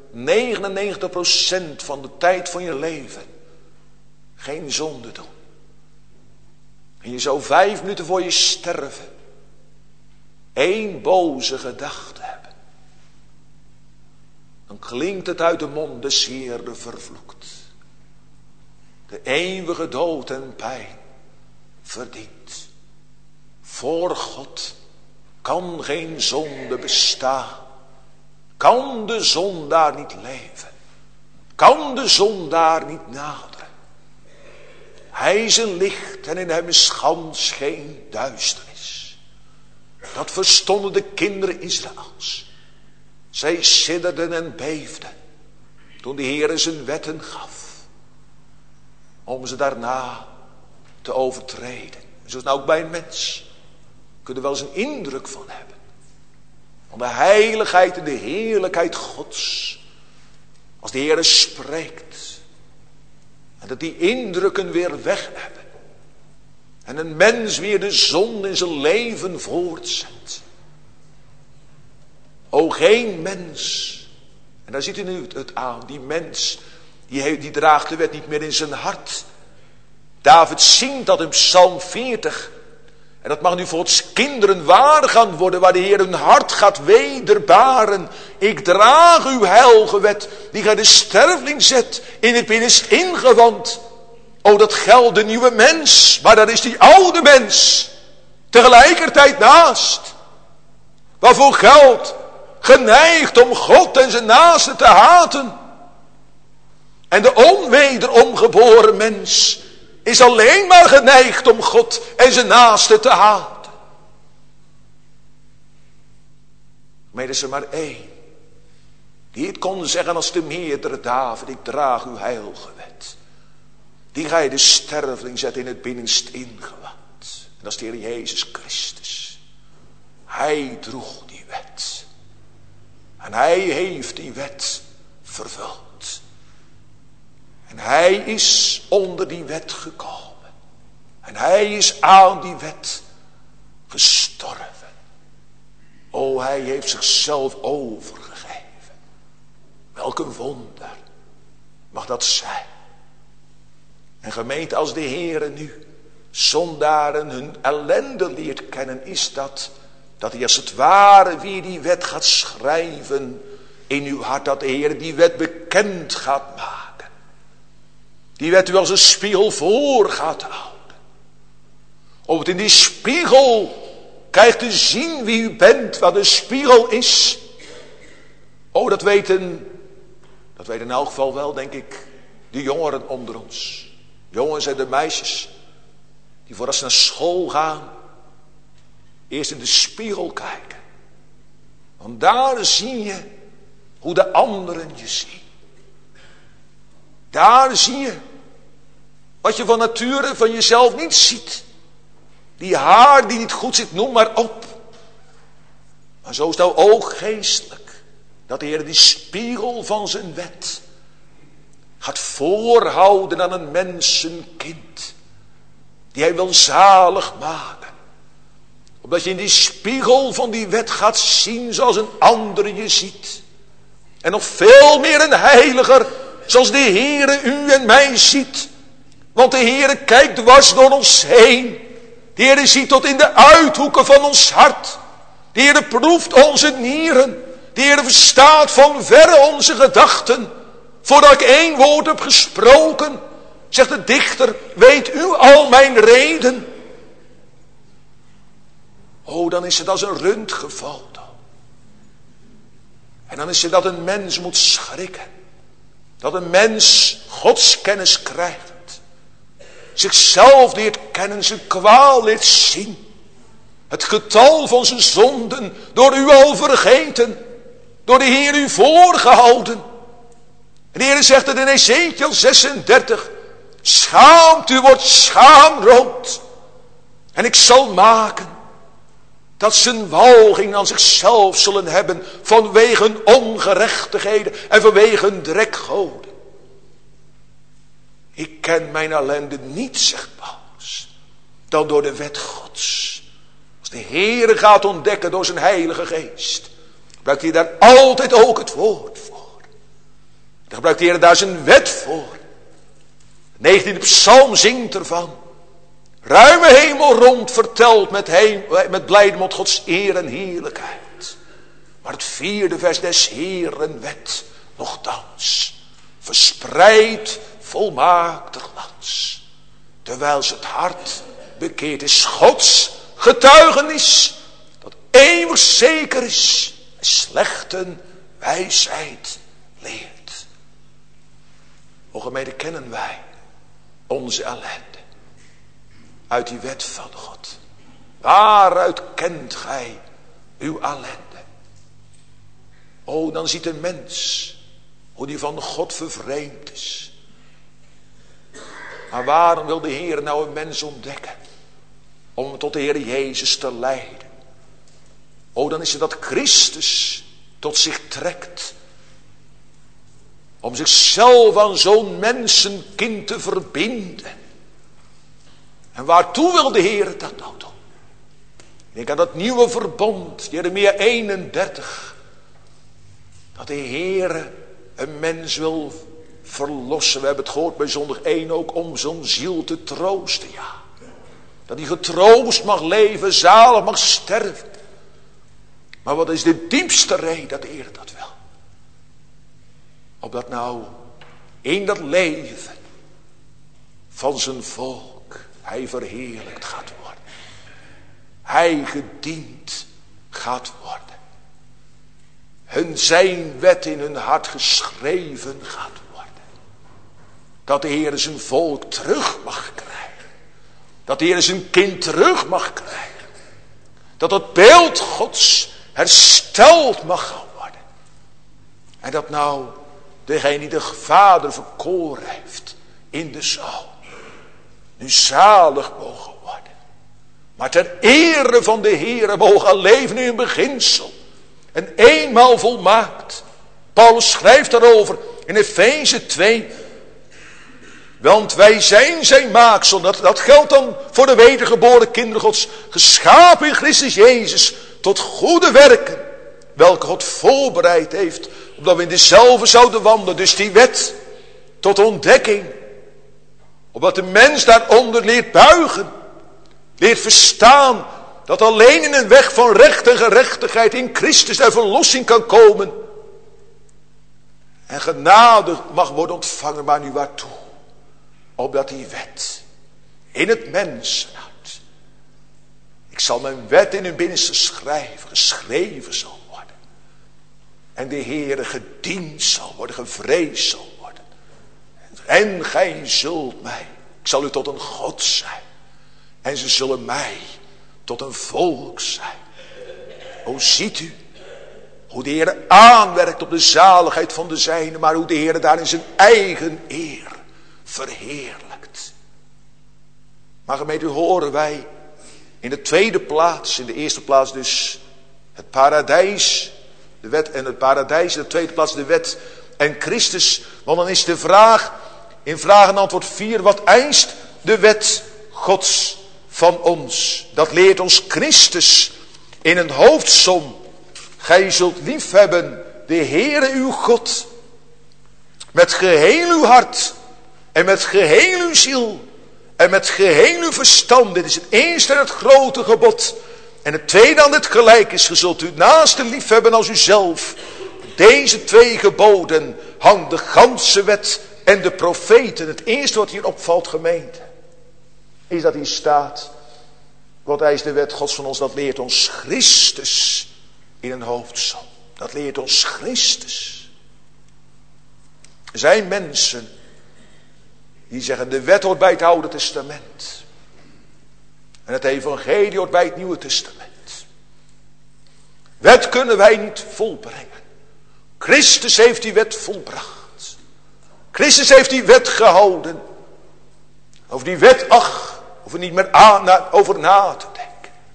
99% van de tijd van je leven geen zonde doen. En je zou 5 minuten voor je sterven 1 boze gedachte hebben. Dan klinkt het uit de mond des Heeren vervloekt. De eeuwige dood en pijn verdient. Voor God kan geen zonde bestaan. Kan de zondaar niet leven. Kan de zondaar niet naderen. Hij is een licht en in hem is gans geen duisternis. Dat verstonden de kinderen Israëls. Zij sidderden en beefden toen de Heer zijn wetten gaf. Om ze daarna te overtreden. Zoals nou ook bij een mens. Kunnen we wel eens een indruk van hebben. Van de heiligheid en de heerlijkheid Gods. Als de Heer spreekt. En dat die indrukken weer weg hebben. En een mens weer de zon in zijn leven voortzet. O geen mens En daar ziet u nu het aan. Die mens, die draagt de wet niet meer in zijn hart. David zingt dat in Psalm 40. En dat mag nu voor ons kinderen waar gaan worden, waar de Heer hun hart gaat wederbaren. Ik draag uw heilige wet, die gij de sterveling zet, in het binnenst ingewand. O, dat geldt de nieuwe mens, maar daar is die oude mens tegelijkertijd naast. Waarvoor geldt, geneigd om God en zijn naaste te haten. En de onwederom geboren mens is alleen maar geneigd om God en zijn naaste te haten. Maar er is er maar één die het kon zeggen als de meerdere David: ik draag uw heilige wet, die gij de sterveling zet in het binnenst ingewand. En dat is de Heer Jezus Christus. Hij droeg die wet. En hij heeft die wet vervuld. En hij is onder die wet gekomen. En hij is aan die wet gestorven. O, hij heeft zichzelf overgegeven. Welk een wonder mag dat zijn. En gemeente, als de Heere nu zondaren hun ellende leert kennen, is dat hij als het ware weer die wet gaat schrijven in uw hart. Dat de Heer die wet bekend gaat maken. Die wet u als een spiegel voor gaat houden. Of het in die spiegel krijgt te zien wie u bent, wat een spiegel is. Oh, dat weten in elk geval wel, denk ik, de jongeren onder ons. Jongens en de meisjes, die voordat ze naar school gaan, eerst in de spiegel kijken. Want daar zie je hoe de anderen je zien. Daar zie je wat je van nature van jezelf niet ziet. Die haar die niet goed zit, noem maar op. Maar zo is nou ook geestelijk. Dat de Heer die spiegel van zijn wet gaat voorhouden aan een mensenkind. Die hij wil zalig maken. Omdat je in die spiegel van die wet gaat zien zoals een ander je ziet. En nog veel meer een heiliger zoals de Heere u en mij ziet. Want de Heere kijkt dwars door ons heen. De Heere ziet tot in de uithoeken van ons hart. De Heere proeft onze nieren. De Heere verstaat van verre onze gedachten. Voordat ik één woord heb gesproken, zegt de dichter, weet u al mijn reden. Oh, dan is het als een röntgenfoto. En dan is het dat een mens moet schrikken. Dat een mens godskennis krijgt. Zichzelf leert kennen, zijn kwaal leert zien. Het getal van zijn zonden door u al vergeten. Door de Heer u voorgehouden. En de Heer zegt het in Ezekiel 36. Schaamt u wordt schaamrood. En ik zal maken dat ze een walging aan zichzelf zullen hebben vanwege ongerechtigheden en vanwege drekgoden. Ik ken mijn ellende niet, zegt Paulus, dan door de wet Gods. Als de Heere gaat ontdekken door zijn heilige geest, gebruikt hij daar altijd ook het woord voor. Dan gebruikt de Heer daar zijn wet voor. De 19e psalm zingt ervan. Ruime hemel rond vertelt met blijdemond Gods eer en heerlijkheid. Maar het 4e vers des Heeren wet, nochtans, verspreidt volmaakte glans. Terwijl ze het hart bekeerd is. Gods getuigenis, dat eeuwig zeker is, slechten wijsheid leert. O gemeente, kennen wij onze ellende uit die wet van God. Waaruit kent gij uw ellende? O, dan ziet een mens hoe die van God vervreemd is. Maar waarom wil de Heer nou een mens ontdekken? Om hem tot de Heer Jezus te leiden. O, dan is het dat Christus tot zich trekt. Om zichzelf aan zo'n mensenkind te verbinden. En waartoe wil de Heer dat nou doen? Ik denk aan dat nieuwe verbond, Jeremia 31. Dat de Heere een mens wil verlossen. We hebben het gehoord bij zondag 1 ook, om zo'n ziel te troosten, ja. Dat hij getroost mag leven, zalig mag sterven. Maar wat is de diepste reden dat de Heer dat wil? Opdat nou in dat leven van zijn volk hij verheerlijkt gaat worden. Hij gediend gaat worden. Zijn wet in hun hart geschreven gaat worden. Dat de Heer zijn volk terug mag krijgen. Dat de Heer zijn kind terug mag krijgen. Dat het beeld Gods hersteld mag gaan worden. En dat nou degene die de Vader verkoren heeft in de Zoon nu zalig mogen worden. Maar ter ere van de Heere mogen leven in een beginsel. En eenmaal volmaakt. Paulus schrijft daarover in Efeze 2. Want wij zijn maaksel. Dat geldt dan voor de wedergeboren kinderen Gods. Geschapen in Christus Jezus. Tot goede werken. Welke God voorbereid heeft. Opdat we in dezelfde zouden wandelen. Dus die wet tot ontdekking. Opdat de mens daaronder leert buigen. Leert verstaan. Dat alleen in een weg van recht en gerechtigheid in Christus de verlossing kan komen. En genade mag worden ontvangen, maar nu waartoe? Opdat die wet in het mensenhart. Ik zal mijn wet in hun binnenste schrijven, geschreven zal worden. En de Heere gediend zal worden, gevreesd zal worden. En gij zult mij, ik zal u tot een God zijn. En ze zullen mij tot een volk zijn. O, ziet u hoe de Heer aanwerkt op de zaligheid van de zijnen, maar hoe de Heer daar in zijn eigen eer verheerlijkt. Maar gemeente, horen wij in de tweede plaats, in de eerste plaats dus het paradijs, de wet en het paradijs, in de tweede plaats de wet en Christus. Want dan is de vraag, in vraag en antwoord 4, wat eist de wet Gods van ons? Dat leert ons Christus in een hoofdsom. Gij zult liefhebben de Heere uw God met geheel uw hart en met geheel uw ziel en met geheel uw verstand. Dit is het eerste en het grote gebod. En het tweede aan dit gelijk is, ge zult uw naaste liefhebben als uzelf. Deze 2 geboden hangt de ganse wet en de profeten. Het eerste wat hier opvalt, gemeente, is dat hier staat: wat eist de wet Gods van ons? Dat leert ons Christus in een hoofdsom. Dat leert ons Christus. Er zijn mensen die zeggen, de wet hoort bij het Oude Testament. En het evangelie hoort bij het Nieuwe Testament. Wet kunnen wij niet volbrengen. Christus heeft die wet volbracht. Christus heeft die wet gehouden. Over die wet, hoef er niet meer over na te denken.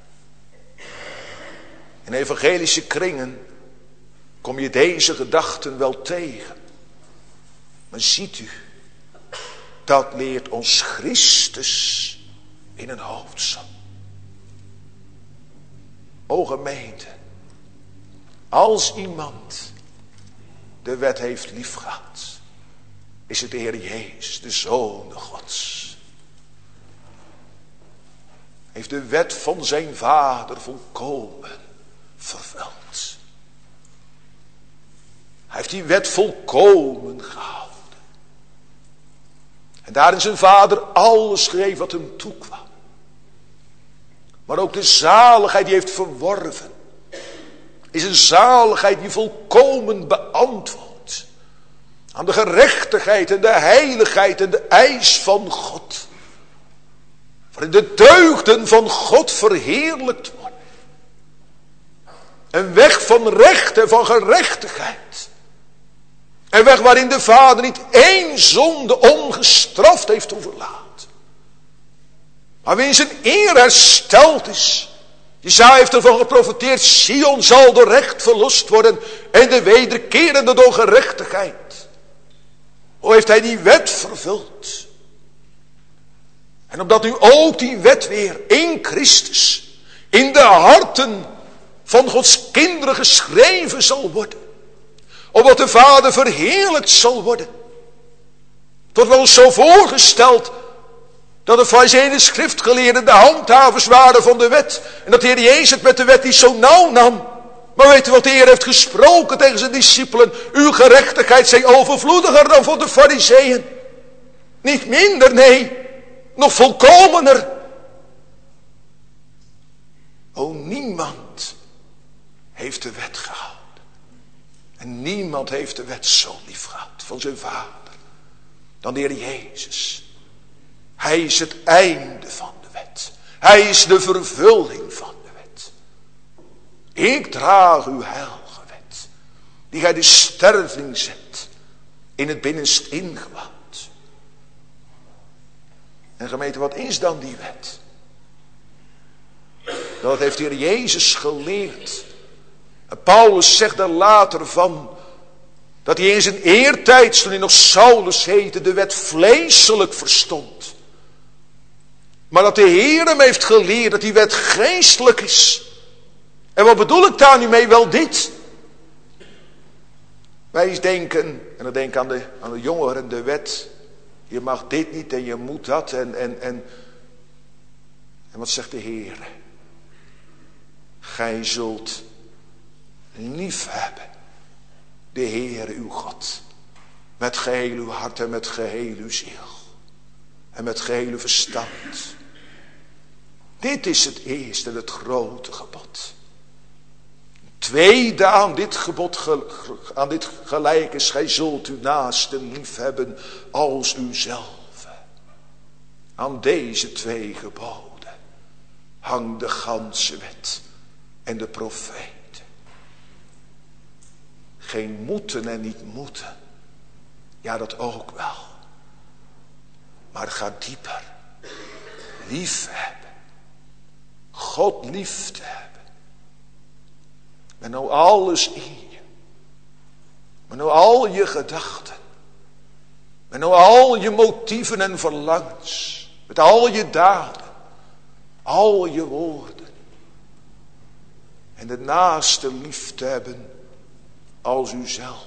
In evangelische kringen kom je deze gedachten wel tegen. Maar ziet u, dat leert ons Christus in een hoofdsom. O gemeente, als iemand de wet heeft liefgehad, is het de Heer Jezus, de Zoon Gods. Heeft de wet van zijn Vader volkomen vervuld. Hij heeft die wet volkomen gehouden. En daarin zijn Vader alles gegeven wat hem toekwam. Maar ook de zaligheid die heeft verworven, is een zaligheid die volkomen beantwoordt aan de gerechtigheid en de heiligheid en de eis van God. Waarin de deugden van God verheerlijkt worden. Een weg van recht en van gerechtigheid. Een weg waarin de Vader niet één zonde ongestraft heeft toegelaten. Maar waarin zijn eer hersteld is. Jesaja heeft ervan geprofeteerd, Sion zal door recht verlost worden en de wederkerende door gerechtigheid. Hoe heeft hij die wet vervuld? En omdat nu ook die wet weer in Christus in de harten van Gods kinderen geschreven zal worden. Opdat de Vader verheerlijkt zal worden. Het wordt wel eens zo voorgesteld dat de farizeeën en de schriftgeleerden de handhavers waren van de wet. En dat de Heer Jezus het met de wet niet zo nauw nam. Maar weet u wat de Heer heeft gesproken tegen zijn discipelen? Uw gerechtigheid zij overvloediger dan voor de farizeeën. Niet minder, nee. Nog volkomener. O, niemand heeft de wet gehouden. En niemand heeft de wet zo lief gehad van zijn Vader dan de Heer Jezus. Hij is het einde van de wet. Hij is de vervulling van de wet. Ik draag uw heilige wet, die gij de sterveling zet in het binnenst ingewoud. En gemeente, wat is dan die wet? Dat heeft de Heer Jezus geleerd. En Paulus zegt daar later van, dat hij in zijn eertijd, toen hij nog Saulus heette, de wet vleeselijk verstond. Maar dat de Heer hem heeft geleerd dat die wet geestelijk is. En wat bedoel ik daar nu mee? Wel dit. Wij denken, en dan denk ik aan de jongeren, de wet. Je mag dit niet en je moet dat. En wat zegt de Heer? Gij zult lief hebben de Heer uw God. Met geheel uw hart en met geheel uw ziel. En met geheel uw verstand. Dit is het eerste en het grote gebod. Tweede aan dit gebod, aan dit gelijk is, gij zult uw naaste lief hebben als uzelf. Aan deze 2 geboden hangt de ganse wet en de profeten. Geen moeten en niet moeten. Ja, dat ook wel. Maar ga dieper. Lief hebben. God lief te hebben. Met nou alles in je. Met nou al je gedachten. Met nou al je motieven en verlangens. Met al je daden. Al je woorden. En de naaste lief te hebben als uzelf.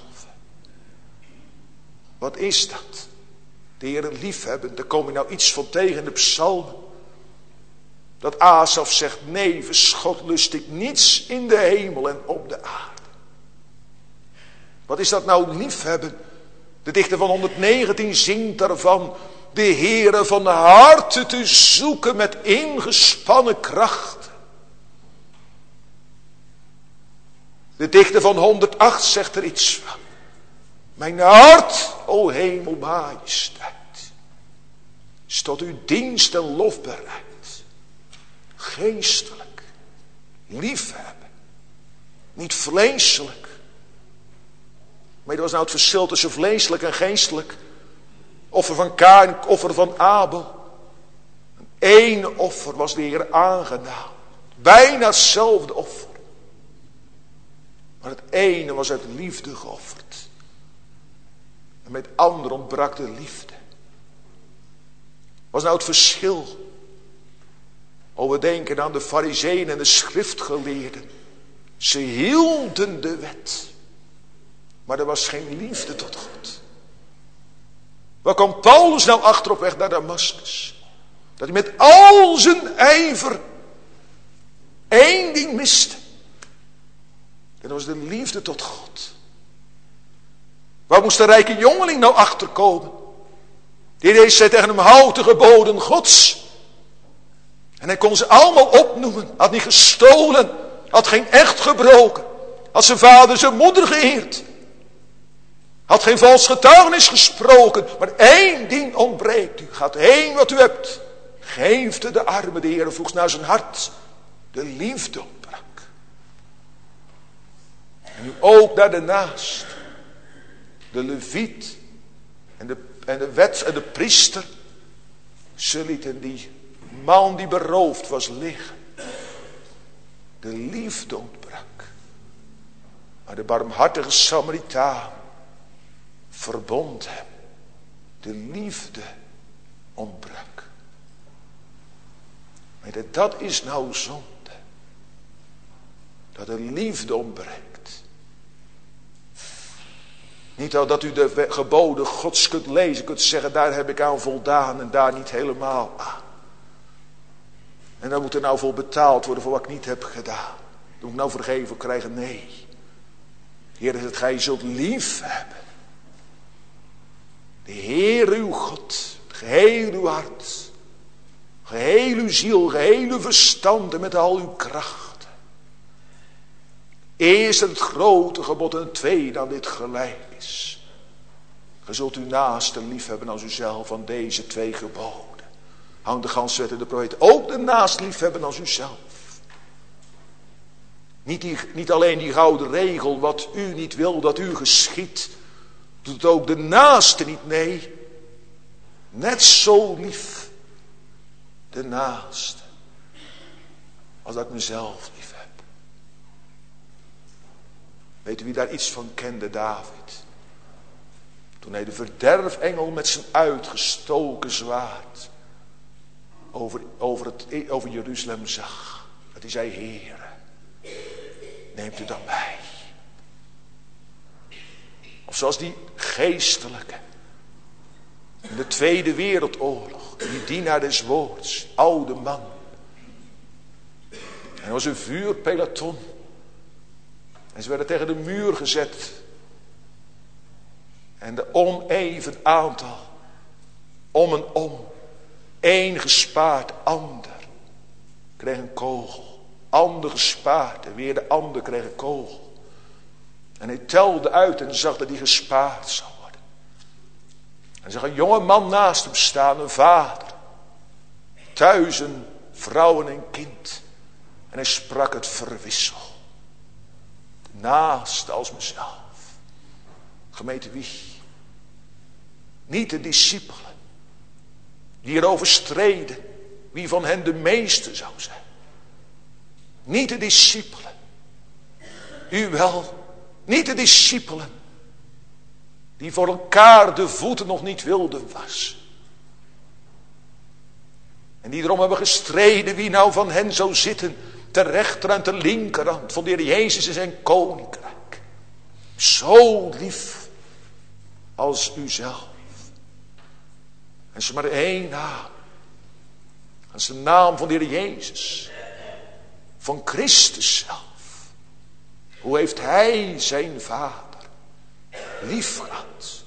Wat is dat? De Heer lief hebben. Daar kom je nou iets van tegen in de psalmen. Dat Asaf zegt, nevens God lust ik niets in de hemel en op de aarde. Wat is dat nou liefhebben? De dichter van 119 zingt daarvan, de Heere van harte te zoeken met ingespannen krachten. De dichter van 108 zegt er iets van. Mijn hart, o hemel majesteit, is tot uw dienst en lof bereid. Geestelijk, liefhebben, niet vleeselijk. Maar dat was nou het verschil tussen vleeselijk en geestelijk. Offer van Kain, offer van Abel. Eén offer was de Heer aangenaam. Bijna hetzelfde offer. Maar het ene was uit liefde geofferd. En met het andere ontbrak de liefde. Was nou het verschil? Oh, we denken aan de farizeeën en de schriftgeleerden. Ze hielden de wet. Maar er was geen liefde tot God. Waar kwam Paulus nou achter op weg naar Damascus? Dat hij met al zijn ijver één ding miste. En dat was de liefde tot God. Waar moest de rijke jongeling nou achterkomen? Die deed zei tegen hem, houd de geboden Gods. En hij kon ze allemaal opnoemen. Had niet gestolen. Had geen echt gebroken. Had zijn vader zijn moeder geëerd. Had geen vals getuigenis gesproken. Maar één ding ontbreekt u. Gaat heen wat u hebt. Geeft het de armen. De Heer vroeg naar zijn hart. De liefde ontbrak. En nu ook naar de naast. De leviet. En de wet en de priester. Ze lieten die man die beroofd was liggen. De liefde ontbrak. Maar de barmhartige Samaritaan verbond hem. De liefde ontbrak. Maar dat is nou zonde. Dat de liefde ontbreekt. Niet dat u de geboden Gods kunt lezen, kunt zeggen, daar heb ik aan voldaan en daar niet helemaal aan. En dan moet er nou voor betaald worden voor wat ik niet heb gedaan. Dan moet ik nou vergeven krijgen? Nee. Heer, is het gij zult lief hebben. De Heer uw God, geheel uw hart, geheel uw ziel, geheel uw verstand en met al uw krachten. Eerst het grote gebod en het tweede aan dit gelijkenis. Ge zult uw naaste lief hebben als uzelf, van deze 2 geboden. Hangt de ganse wet en de profeet. Ook de naast lief hebben als uzelf. Niet alleen die gouden regel, wat u niet wil dat u geschiet, doet het ook de naaste niet. Nee, net zo lief de naaste als dat ik mezelf lief heb. Weet u wie daar iets van kende? David. Toen hij de verderfengel met zijn uitgestoken zwaard over Jeruzalem zag. Dat hij zei, Heere, neemt u dan mij. Of zoals die geestelijke in de Tweede Wereldoorlog, die dienaar des woords, oude man. En er was een vuurpeloton. En ze werden tegen de muur gezet. En de oneven aantal, om en om, één gespaard, ander kreeg een kogel. Ander gespaard en weer de ander kreeg een kogel. En hij telde uit en zag dat hij gespaard zou worden. En zag een jonge man naast hem staan, een vader. Thuis een vrouw en een kind. En hij sprak het verwissel. Naast als mezelf. Gemeente wie? Niet de discipelen. Die erover streden. Wie van hen de meeste zou zijn. Niet de discipelen. U wel. Niet de discipelen. Die voor elkaar de voeten nog niet wilden wassen. En die erom hebben gestreden wie nou van hen zou zitten. Ter rechter en ter linkerhand van de Heer Jezus in zijn koninkrijk. Zo lief als uzelf. En ze maar één naam. Dat is de naam van de Heer Jezus. Van Christus zelf. Hoe heeft hij zijn vader lief gehad.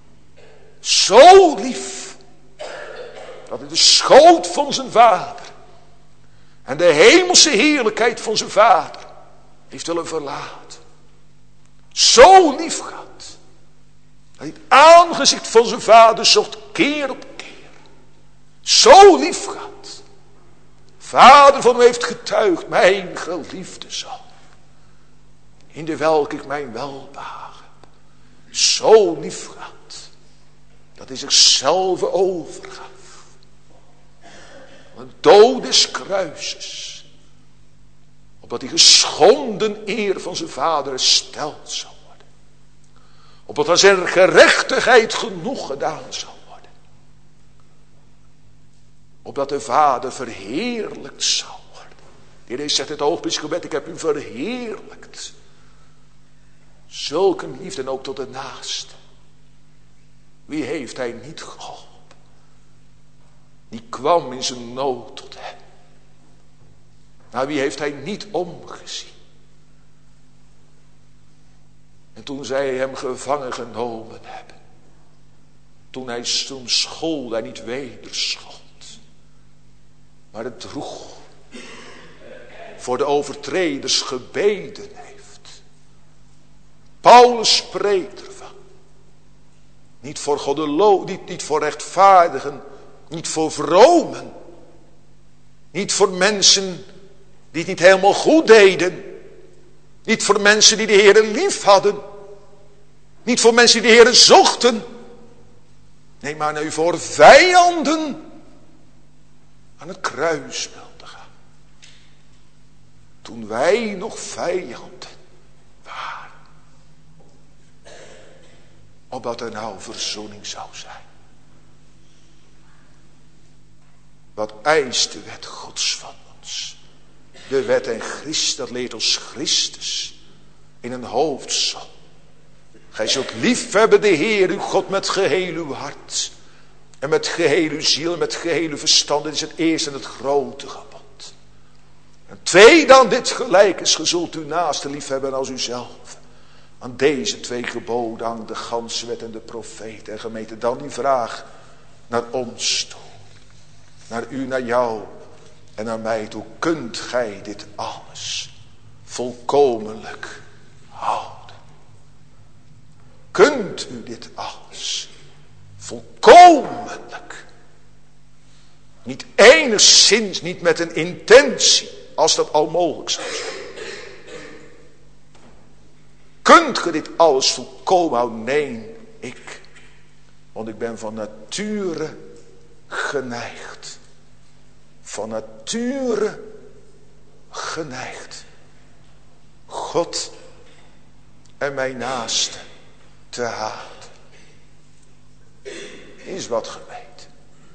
Zo lief. Dat hij de schoot van zijn vader. En de hemelse heerlijkheid van zijn vader heeft willen verlaten. Zo lief gehad. Dat hij het aangezicht van zijn vader zocht keer op keer. Zo lief gehad. Vader van u heeft getuigd, mijn geliefde zoon. In de welke ik mijn welbehagen heb. Zo lief gehad. Dat hij zichzelf overgaf. Een dood des kruises. Opdat hij geschonden eer van zijn vader hersteld zou worden. Opdat aan zijn gerechtigheid genoeg gedaan zou worden. Opdat de vader verheerlijkt zou worden. De Heer zegt in het hoogpriestersgebed, ik heb u verheerlijkt. Zulke liefde en ook tot de naaste. Wie heeft hij niet geholpen? Die kwam in zijn nood tot hem. Naar wie heeft hij niet omgezien? En toen zij hem gevangen genomen hebben. Toen schold hij niet wederschold. Maar het droeg. Voor de overtreders gebeden heeft. Paulus spreekt ervan. Niet voor goddelozen, niet voor rechtvaardigen. Niet voor vromen. Niet voor mensen die het niet helemaal goed deden. Niet voor mensen die de Heere lief hadden. Niet voor mensen die de Heere zochten. Nee, maar nu voor vijanden aan het kruis wilden gaan. Toen wij nog vijanden waren. Opdat er nou verzoening zou zijn. Wat eist de wet Gods van ons? De wet en Christus, dat leert ons Christus in een hoofdsom. Gij zult liefhebben de Heer uw God met geheel uw hart. En met geheel uw ziel en met geheel uw verstand. Dit is het eerste en het grote gebod. En twee dan dit gelijk is. Ge zult uw naaste liefhebben als uzelf. Aan deze twee geboden hangt de ganse wet en de profeet. En gemeente, dan die vraag naar ons toe. Naar u, naar jou en naar mij toe. Kunt gij dit alles volkomenlijk houden? Kunt u dit alles volkomenlijk? Niet enigszins, niet met een intentie, als dat al mogelijk zou zijn. Kunt ge dit alles volkomen houden? Nee, ik. Want ik ben van nature geneigd. Van nature geneigd. God en mijn naaste te haten. Is wat gemeente.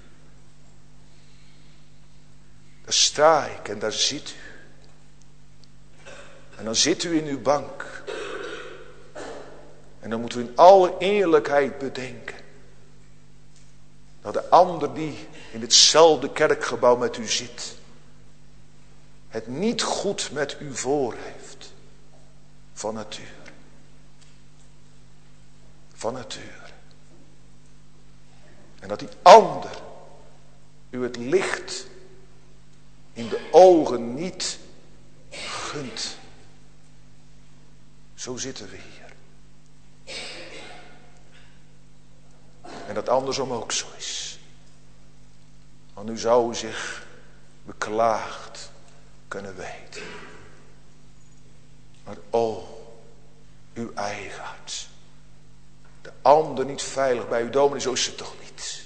Daar sta ik en daar zit u. En dan zit u in uw bank. En dan moeten we in alle eerlijkheid bedenken. Dat de ander die in hetzelfde kerkgebouw met u zit. Het niet goed met u voor heeft. Van nature. Van nature. En dat die ander u het licht in de ogen niet gunt. Zo zitten we hier. En dat andersom ook zo is. Want u zou zich beklaagd kunnen weten. Maar uw eigen hart. De ander niet veilig bij uw dominee, zo is het toch niet.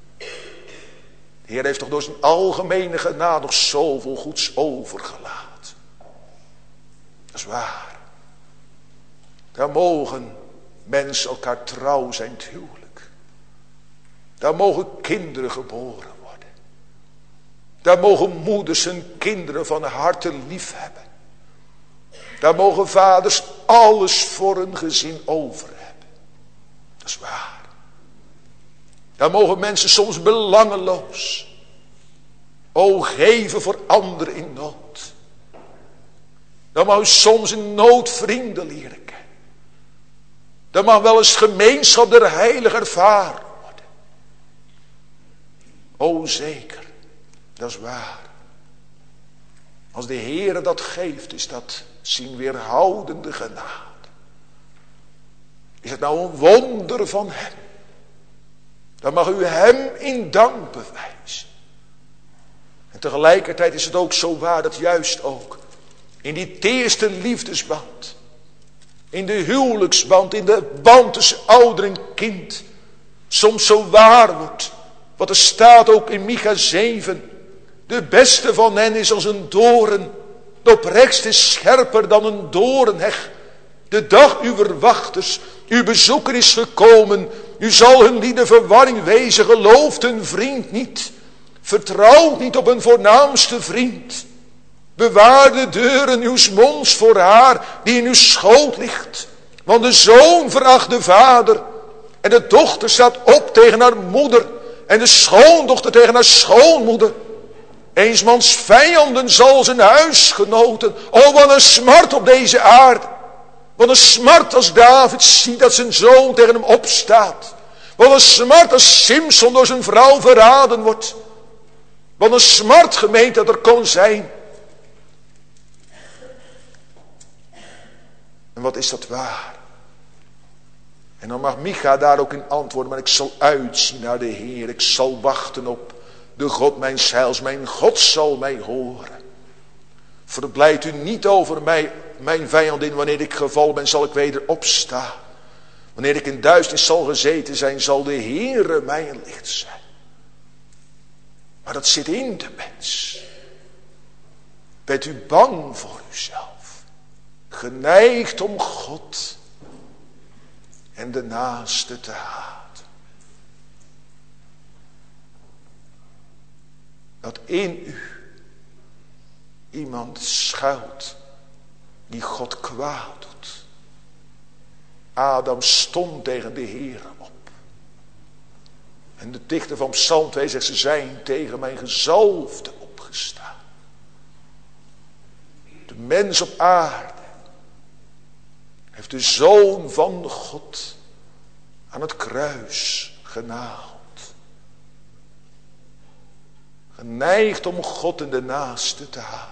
De Heer heeft toch door zijn algemene genade nog zoveel goeds overgelaten. Dat is waar. Daar mogen mensen elkaar trouw zijn, het huwelijk. Daar mogen kinderen geboren worden. Daar mogen moeders hun kinderen van harte lief hebben. Daar mogen vaders alles voor hun gezin over hebben. Dat is waar. Daar mogen mensen soms belangeloos geven voor anderen in nood. Dan mag u soms in nood vrienden leren kennen. Dan mag wel eens gemeenschap der heiligen ervaren worden. O zeker, dat is waar. Als de Heere dat geeft, is dat zijn weerhoudende genade. Is het nou een wonder van hem? Dan mag u hem in dank bewijzen. En tegelijkertijd is het ook zo waar dat juist ook in die eerste liefdesband, in de huwelijksband, in de band tussen ouder en kind, soms zo waar wordt, wat er staat ook in Micha 7. De beste van hen is als een doorn, de oprechtste is scherper dan een doornheg. De dag uw wachters, uw bezoeker is gekomen. U zal hun lieden verwarring wezen. Gelooft hun vriend niet. Vertrouwt niet op hun voornaamste vriend. Bewaar de deuren uw monds voor haar die in uw schoot ligt. Want de zoon veracht de vader. En de dochter staat op tegen haar moeder. En de schoondochter tegen haar schoonmoeder. Eensmans vijanden zal zijn huisgenoten. O, wat een smart op deze aarde. Wat een smart als David ziet dat zijn zoon tegen hem opstaat. Wat een smart als Simson door zijn vrouw verraden wordt. Wat een smart, gemeente, dat er kon zijn. En wat is dat waar? En dan mag Micha daar ook in antwoorden. Maar ik zal uitzien naar de Heer. Ik zal wachten op de God mijn heils. Mijn God zal mij horen. Verblijdt u niet over mij, mijn vijandin. Wanneer ik gevallen ben, zal ik weder opstaan. Wanneer ik in duisternis zal gezeten zijn, zal de Heere mijn licht zijn. Maar dat zit in de mens. Bent u bang voor uzelf? Geneigd om God en de naaste te haten? Dat in u iemand schuilt die God kwaad doet. Adam stond tegen de Heer op. En de dichter van Psalm 2 zegt, ze zijn tegen mijn gezalfde opgestaan. De mens op aarde heeft de Zoon van God aan het kruis genaald. Geneigd om God en de naaste te haten.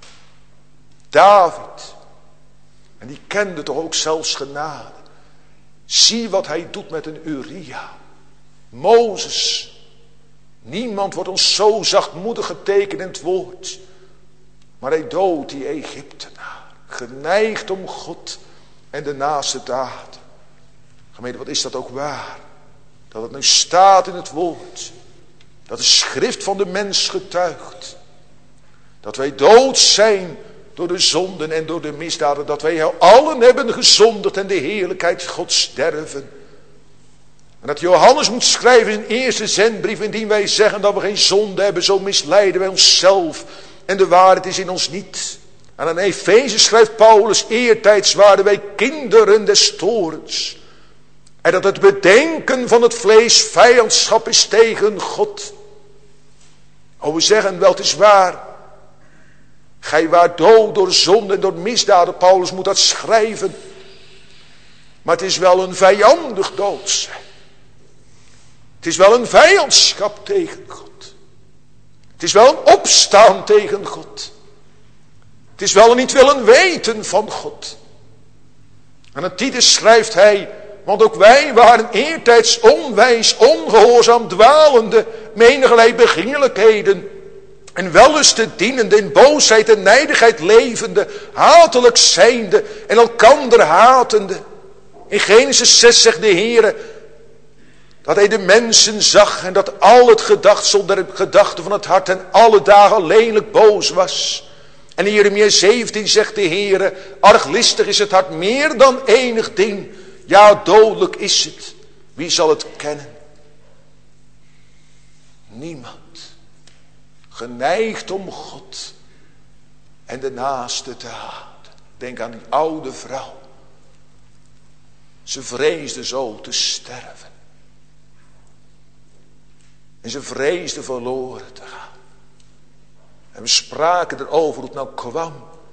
David, en die kende toch ook zelfs genade. Zie wat hij doet met een Uria. Mozes. Niemand wordt ons zo zachtmoedig getekend in het woord. Maar hij doodt die Egyptenaar. Geneigd om God en de naaste te haten. Gemeente, wat is dat ook waar? Dat het nu staat in het woord. Dat de schrift van de mens getuigt. Dat wij dood zijn door de zonden en door de misdaden. Dat wij allen hebben gezondigd en de heerlijkheid Gods sterven. En dat Johannes moet schrijven in eerste zendbrief. Indien wij zeggen dat we geen zonde hebben, zo misleiden wij onszelf. En de waarheid is in ons niet. En aan Efeze schrijft Paulus, eertijds waren wij kinderen des toorns. En dat het bedenken van het vlees vijandschap is tegen God. O, we zeggen wel, het is waar. Gij waart dood door zonde en door misdaden. Paulus moet dat schrijven. Maar het is wel een vijandig dood zijn. Het is wel een vijandschap tegen God. Het is wel een opstaan tegen God. Het is wel een niet willen weten van God. En aan Titus schrijft hij, want ook wij waren eertijds onwijs, ongehoorzaam, dwalende, menigerlei begeerlijkheden en wellusten dienende, in boosheid en nijdigheid levende, hatelijk zijnde en elkander hatende. In Genesis 6 zegt de Heere dat hij de mensen zag en dat al het gedachtsel der gedachten van het hart en alle dagen alleenlijk boos was. En in Jeremia 17 zegt de Heere, arglistig is het hart meer dan enig ding. Ja, dodelijk is het. Wie zal het kennen? Niemand. Geneigd om God en de naaste te haten. Denk aan die oude vrouw. Ze vreesde zo te sterven. En ze vreesde verloren te gaan. En we spraken erover hoe het nou kwam.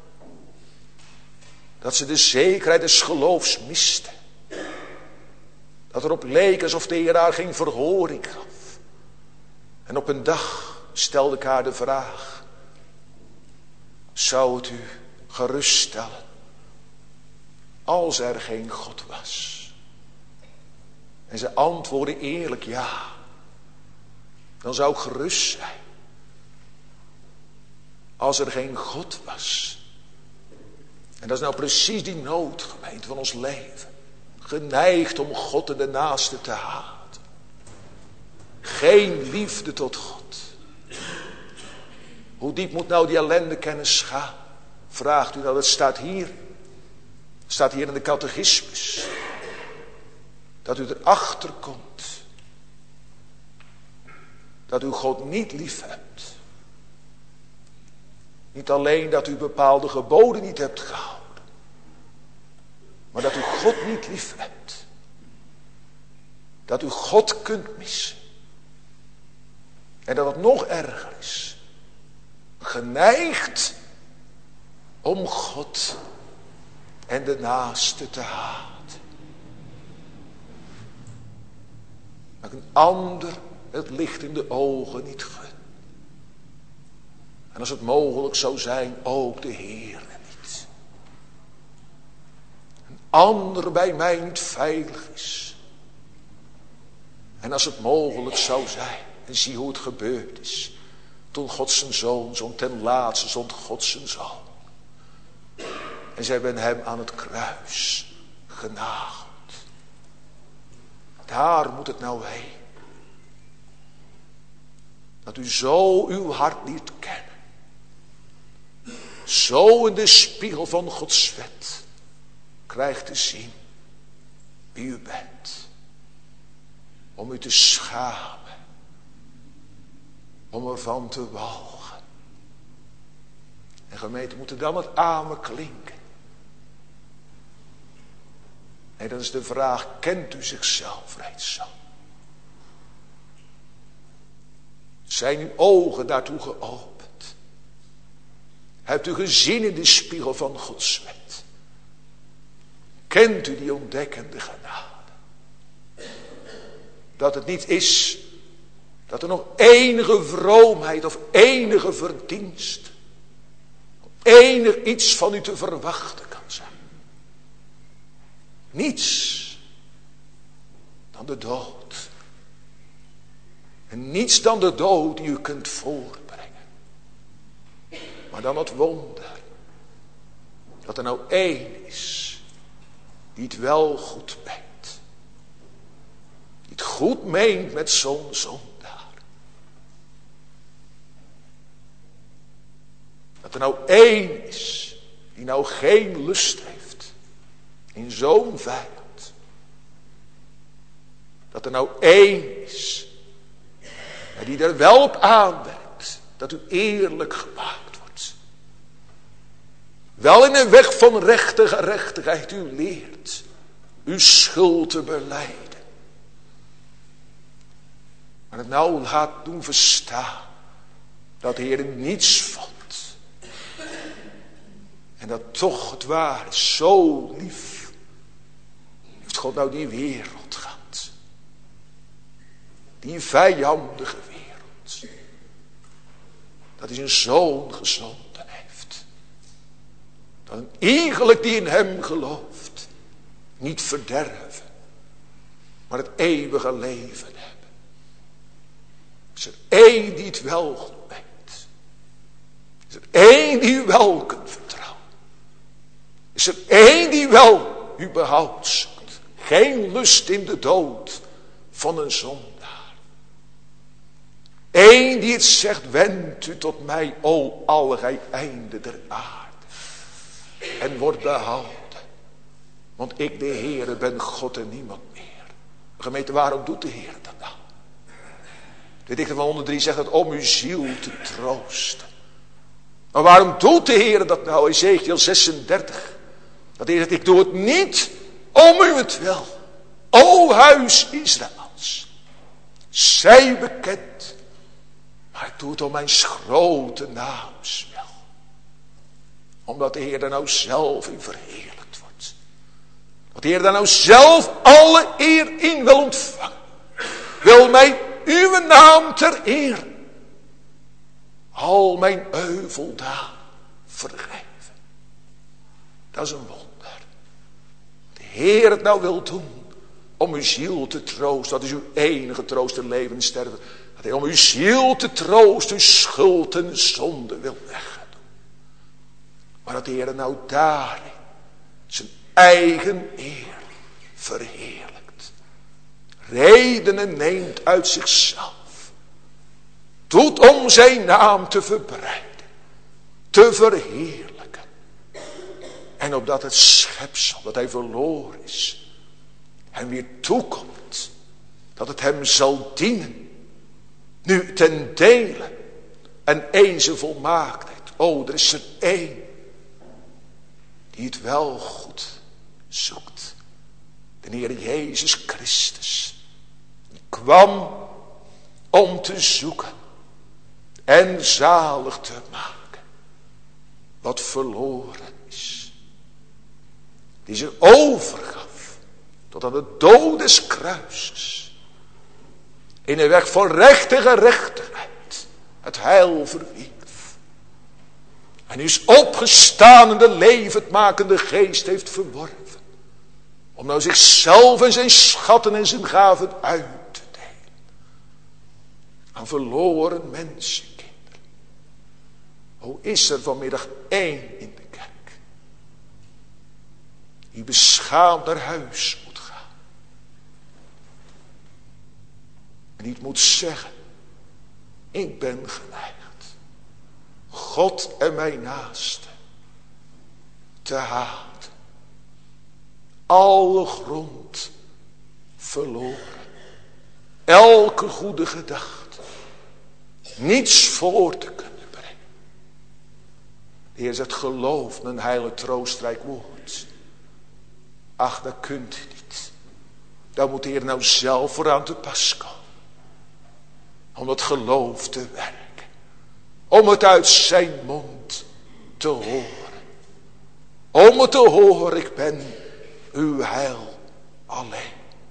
Dat ze de zekerheid des geloofs miste. Dat erop leek alsof de Heer haar geen verhoring gaf. En op een dag stelde ik haar de vraag. Zou het u geruststellen als er geen God was? En ze antwoordde eerlijk ja. Dan zou ik gerust zijn. Als er geen God was. En dat is nou precies die noodgemeente van ons leven. Geneigd om God en de naaste te haten. Geen liefde tot God. Hoe diep moet nou die ellendekennis gaan? Vraagt u nou, dat staat hier. Staat hier in de catechismus. Dat u erachter komt. Dat u God niet lief hebt. Niet alleen dat u bepaalde geboden niet hebt gehouden. Maar dat u God niet lief hebt. Dat u God kunt missen. En dat het nog erger is. Geneigd om God en de naaste te haten. Dat een ander het licht in de ogen niet gun. En als het mogelijk zou zijn, ook de Heer niet. Een ander bij mij niet veilig is. En als het mogelijk zou zijn, en zie hoe het gebeurd is. Toen God zijn zoon zond, ten laatste zond God zijn zoon. En zij hebben hem aan het kruis genageld. Daar moet het nou heen. Dat u zo uw hart liet kennen. Zo in de spiegel van Gods wet krijgt te zien wie u bent. Om u te schamen. Om ervan te walgen. En gemeente, moeten dan het amen klinken. En dat is de vraag, kent u zichzelf reeds zo? Zijn uw ogen daartoe geopend? Hebt u gezien in de spiegel van Gods wet? Kent u die ontdekkende genade? Dat het niet is dat er nog enige vroomheid of enige verdienst, enig iets van u te verwachten kan zijn. Niets dan de dood. En niets dan de dood die u kunt voorbrengen. Maar dan het wonder dat er nou één is die het wel goed meent. Die het goed meent met zo'n zondaar. Dat er nou één is die nou geen lust heeft in zo'n vijand. Dat er nou één is die er wel op aanwerkt dat u eerlijk gemaakt wordt. Wel in een weg van rechte gerechtigheid u leert uw schuld te belijden. Maar het nou laat doen verstaan dat de Heer niets vond. En dat toch het waar is, zo lief heeft God nou die wereld gehad. Die vijandige wereld. Dat hij zijn zoon gezonden heeft. Dat een iegelijk die in hem gelooft niet verderven, maar het eeuwige leven hebben. Is er één die het wel goed meent? Is er één die u wel kunt vertrouwen? Is er één die wel u behoud zoekt? Geen lust in de dood van een zondaar. Eén die het zegt, wend u tot mij, o alle gij einden der aarde. En wordt behouden. Want ik de Heere ben God en niemand meer. Gemeente, waarom doet de Heer dat nou? De dichter van 103 zegt het om uw ziel te troosten. Maar waarom doet de Heer dat nou? Ezekiel 36. Dat hij zegt, ik doe het niet om uwentwil. O huis Israëls. Zij bekend. Maar ik doe het om mijn grote naams wel. Omdat de Heer daar nou zelf in verheerlijkt wordt. Dat de Heer daar nou zelf alle eer in wil ontvangen. Wil mij uw naam ter eer. Al mijn euveldaad vergeven. Dat is een wonder. De Heer het nou wil doen. Om uw ziel te troosten. Dat is uw enige troost in leven en sterven. Dat hij om uw ziel te troosten. Uw schuld en zonde wil weggaan doen. Maar dat de Heer het nou daarin. Zijn eigen eer verheerlijkt. Redenen neemt uit zichzelf. Doet om zijn naam te verbreiden. Te verheerlijken. En opdat het schepsel dat hij verloren is. Hem weer toekomt. Dat het hem zal dienen. Nu ten dele. En één zijn volmaaktheid. O, er is er één. Die het wel goed zoekt. De Heer Jezus Christus. Die kwam om te zoeken. En zalig te maken. Wat verloren is. Die zich overgaf. Tot aan de dood des kruises. In een weg van recht en gerechtigheid. Het heil verwierf. En is opgestaan en de levendmakende geest heeft verworven. Om nou zichzelf en zijn schatten en zijn gaven uit te delen. Aan verloren mensenkinderen. O, is er vanmiddag één in de kerk. Die beschaamd naar huis moet gaan. En die het moet zeggen. Ik ben geneigd. God en mijn naaste te haten. Alle grond verloren. Elke goede gedachte. Niets voor te kunnen brengen. De Heer zegt geloof een heilig troostrijk woord. Ach, dat kunt u niet. Daar moet de Heer nou zelf voor aan te pas komen. Om het geloof te werken. Om het uit zijn mond te horen. Om het te horen, ik ben uw heil alleen.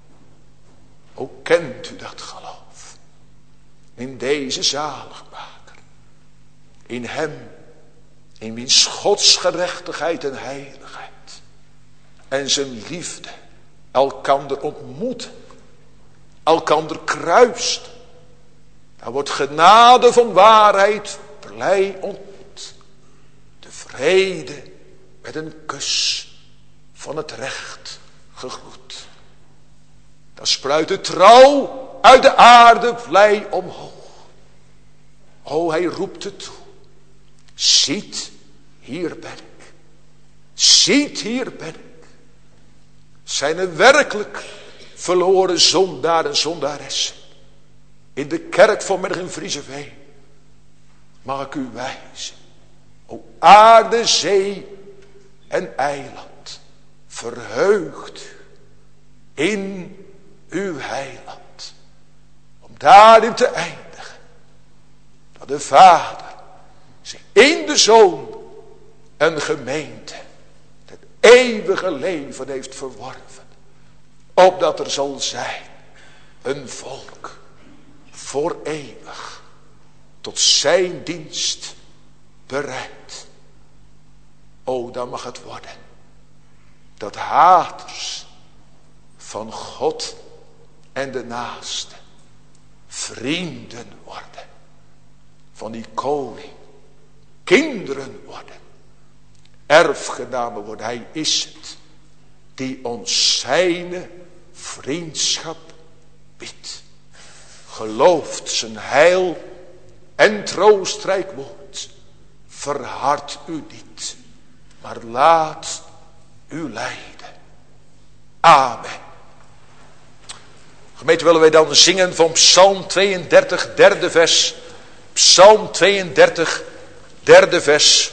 Hoe kent u dat geloof? In deze zaligmaker. In hem. In wiens Gods gerechtigheid en heiligheid. En zijn liefde. Elkander ontmoeten. Elkander kruist. Daar wordt genade van waarheid blij ontmoet. De vrede met een kus van het recht gegroet. Dan spruit de trouw uit de aarde blij omhoog. O, hij roept het toe. Ziet, hier ben ik. Ziet, hier ben ik. Zijn er werkelijk verloren zondaar en zondaressen. In de kerk vanmiddag in Vriezeveen. Mag ik u wijzen. O aarde, zee en eiland. Verheugt u in uw heiland. Om daarin te eindigen. Dat de Vader zich in de Zoon een gemeente. Het eeuwige leven heeft verworven. Opdat er zal zijn een volk. Voor eeuwig. Tot zijn dienst bereid. O, dan mag het worden. Dat haters van God en de naaste vrienden worden. Van die koning. Kinderen worden. Erfgenamen worden. Hij is het. Die ons zijne vriendschap biedt. Gelooft zijn heil en troostrijk woord. Verhard u niet. Maar laat u leiden. Amen. Gemeente, willen wij dan zingen van Psalm 32, derde vers. Psalm 32, derde vers.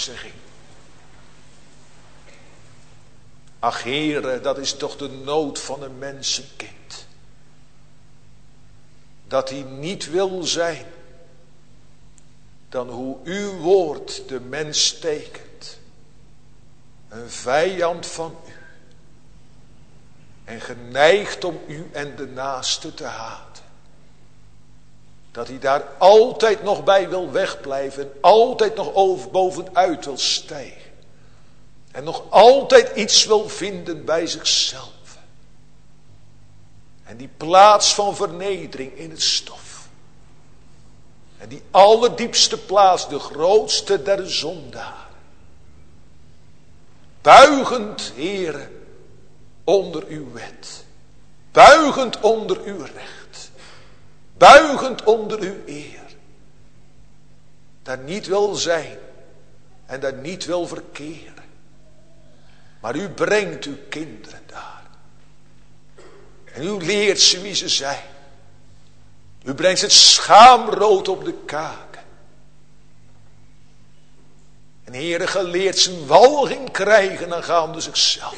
wijziging. Ach Heere, dat is toch de nood van een mensenkind. Dat hij niet wil zijn dan hoe uw woord de mens tekent. Een vijand van u. En geneigd om u en de naaste te haten. Dat hij daar altijd nog bij wil wegblijven. En altijd nog bovenuit wil stijgen. En nog altijd iets wil vinden bij zichzelf. En die plaats van vernedering in het stof. En die allerdiepste plaats, de grootste der zondaren. Buigend, Heere, onder uw wet. Buigend onder uw recht. Buigend onder uw eer. Daar niet wil zijn en daar niet wil verkeren. Maar u brengt uw kinderen daar. En u leert ze wie ze zijn. U brengt het schaamrood op de kaken. En Heere, geleerd ze een walging krijgen aangaande zichzelf.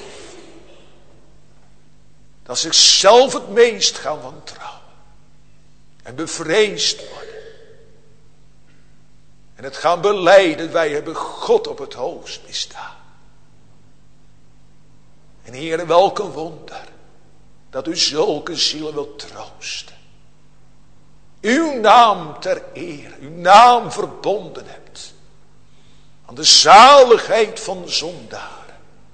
Dat ze zichzelf het meest gaan wantrouwen. En bevreesd worden. En het gaan belijden, wij hebben God op het hoogst misdaan. En Heere, welk een wonder. Dat u zulke zielen wilt troosten. Uw naam ter eer, uw naam verbonden hebt. Aan de zaligheid van zondaren.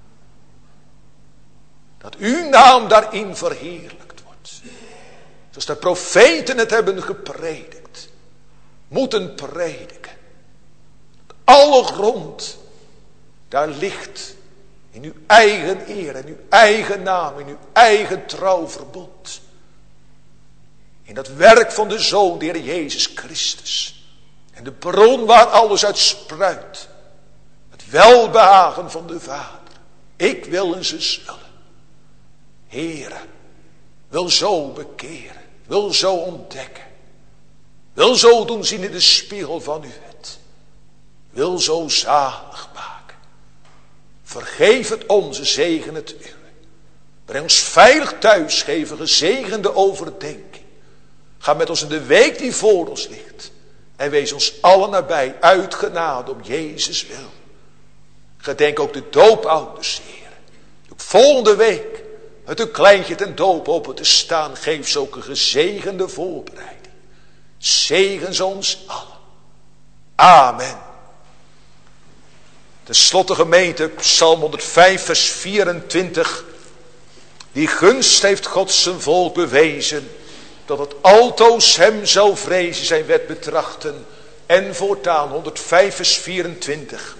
Dat uw naam daarin verheerlijkt wordt. Zoals de profeten het hebben gepredikt. Moeten prediken. Alle grond daar ligt. In uw eigen eer en uw eigen naam, in uw eigen trouw verbond. In dat werk van de Zoon, de Heer Jezus Christus. En de bron waar alles uit spruit. Het welbehagen van de Vader. Ik wil en ze zullen. Heere, wil zo bekeren. Wil zo ontdekken. Wil zo doen zien in de spiegel van uw wet. Wil zo zalig maken. Vergeef het onze, zegen het uwe. Breng ons veilig thuis, geef een gezegende overdenking. Ga met ons in de week die voor ons ligt. En wees ons allen nabij, uit genade om Jezus wil. Gedenk ook de doopouders, Heer. Ook volgende week met een kleintje ten doop open te staan. Geef ze ook een gezegende voorbereiding. Zegen ze ons allen. Amen. Ten slotte gemeente, Psalm 105 vers 24. Die gunst heeft God zijn volk bewezen. Dat het altoos hem zou vrezen, zijn wet betrachten. En voortaan 105 vers 24.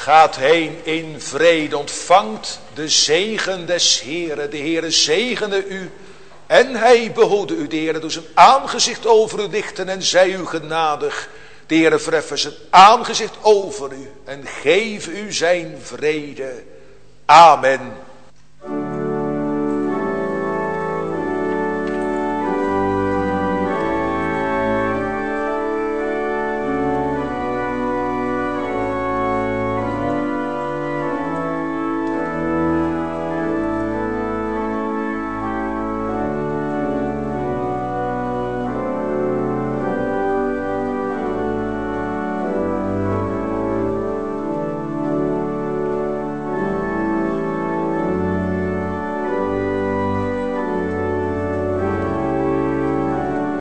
Gaat heen in vrede, ontvangt de zegen des Heeren. De Heere zegene u en hij behoede u. De Heere doet zijn aangezicht over u lichten en zij u genadig. De Heere verheffen zijn aangezicht over u en geef u zijn vrede. Amen.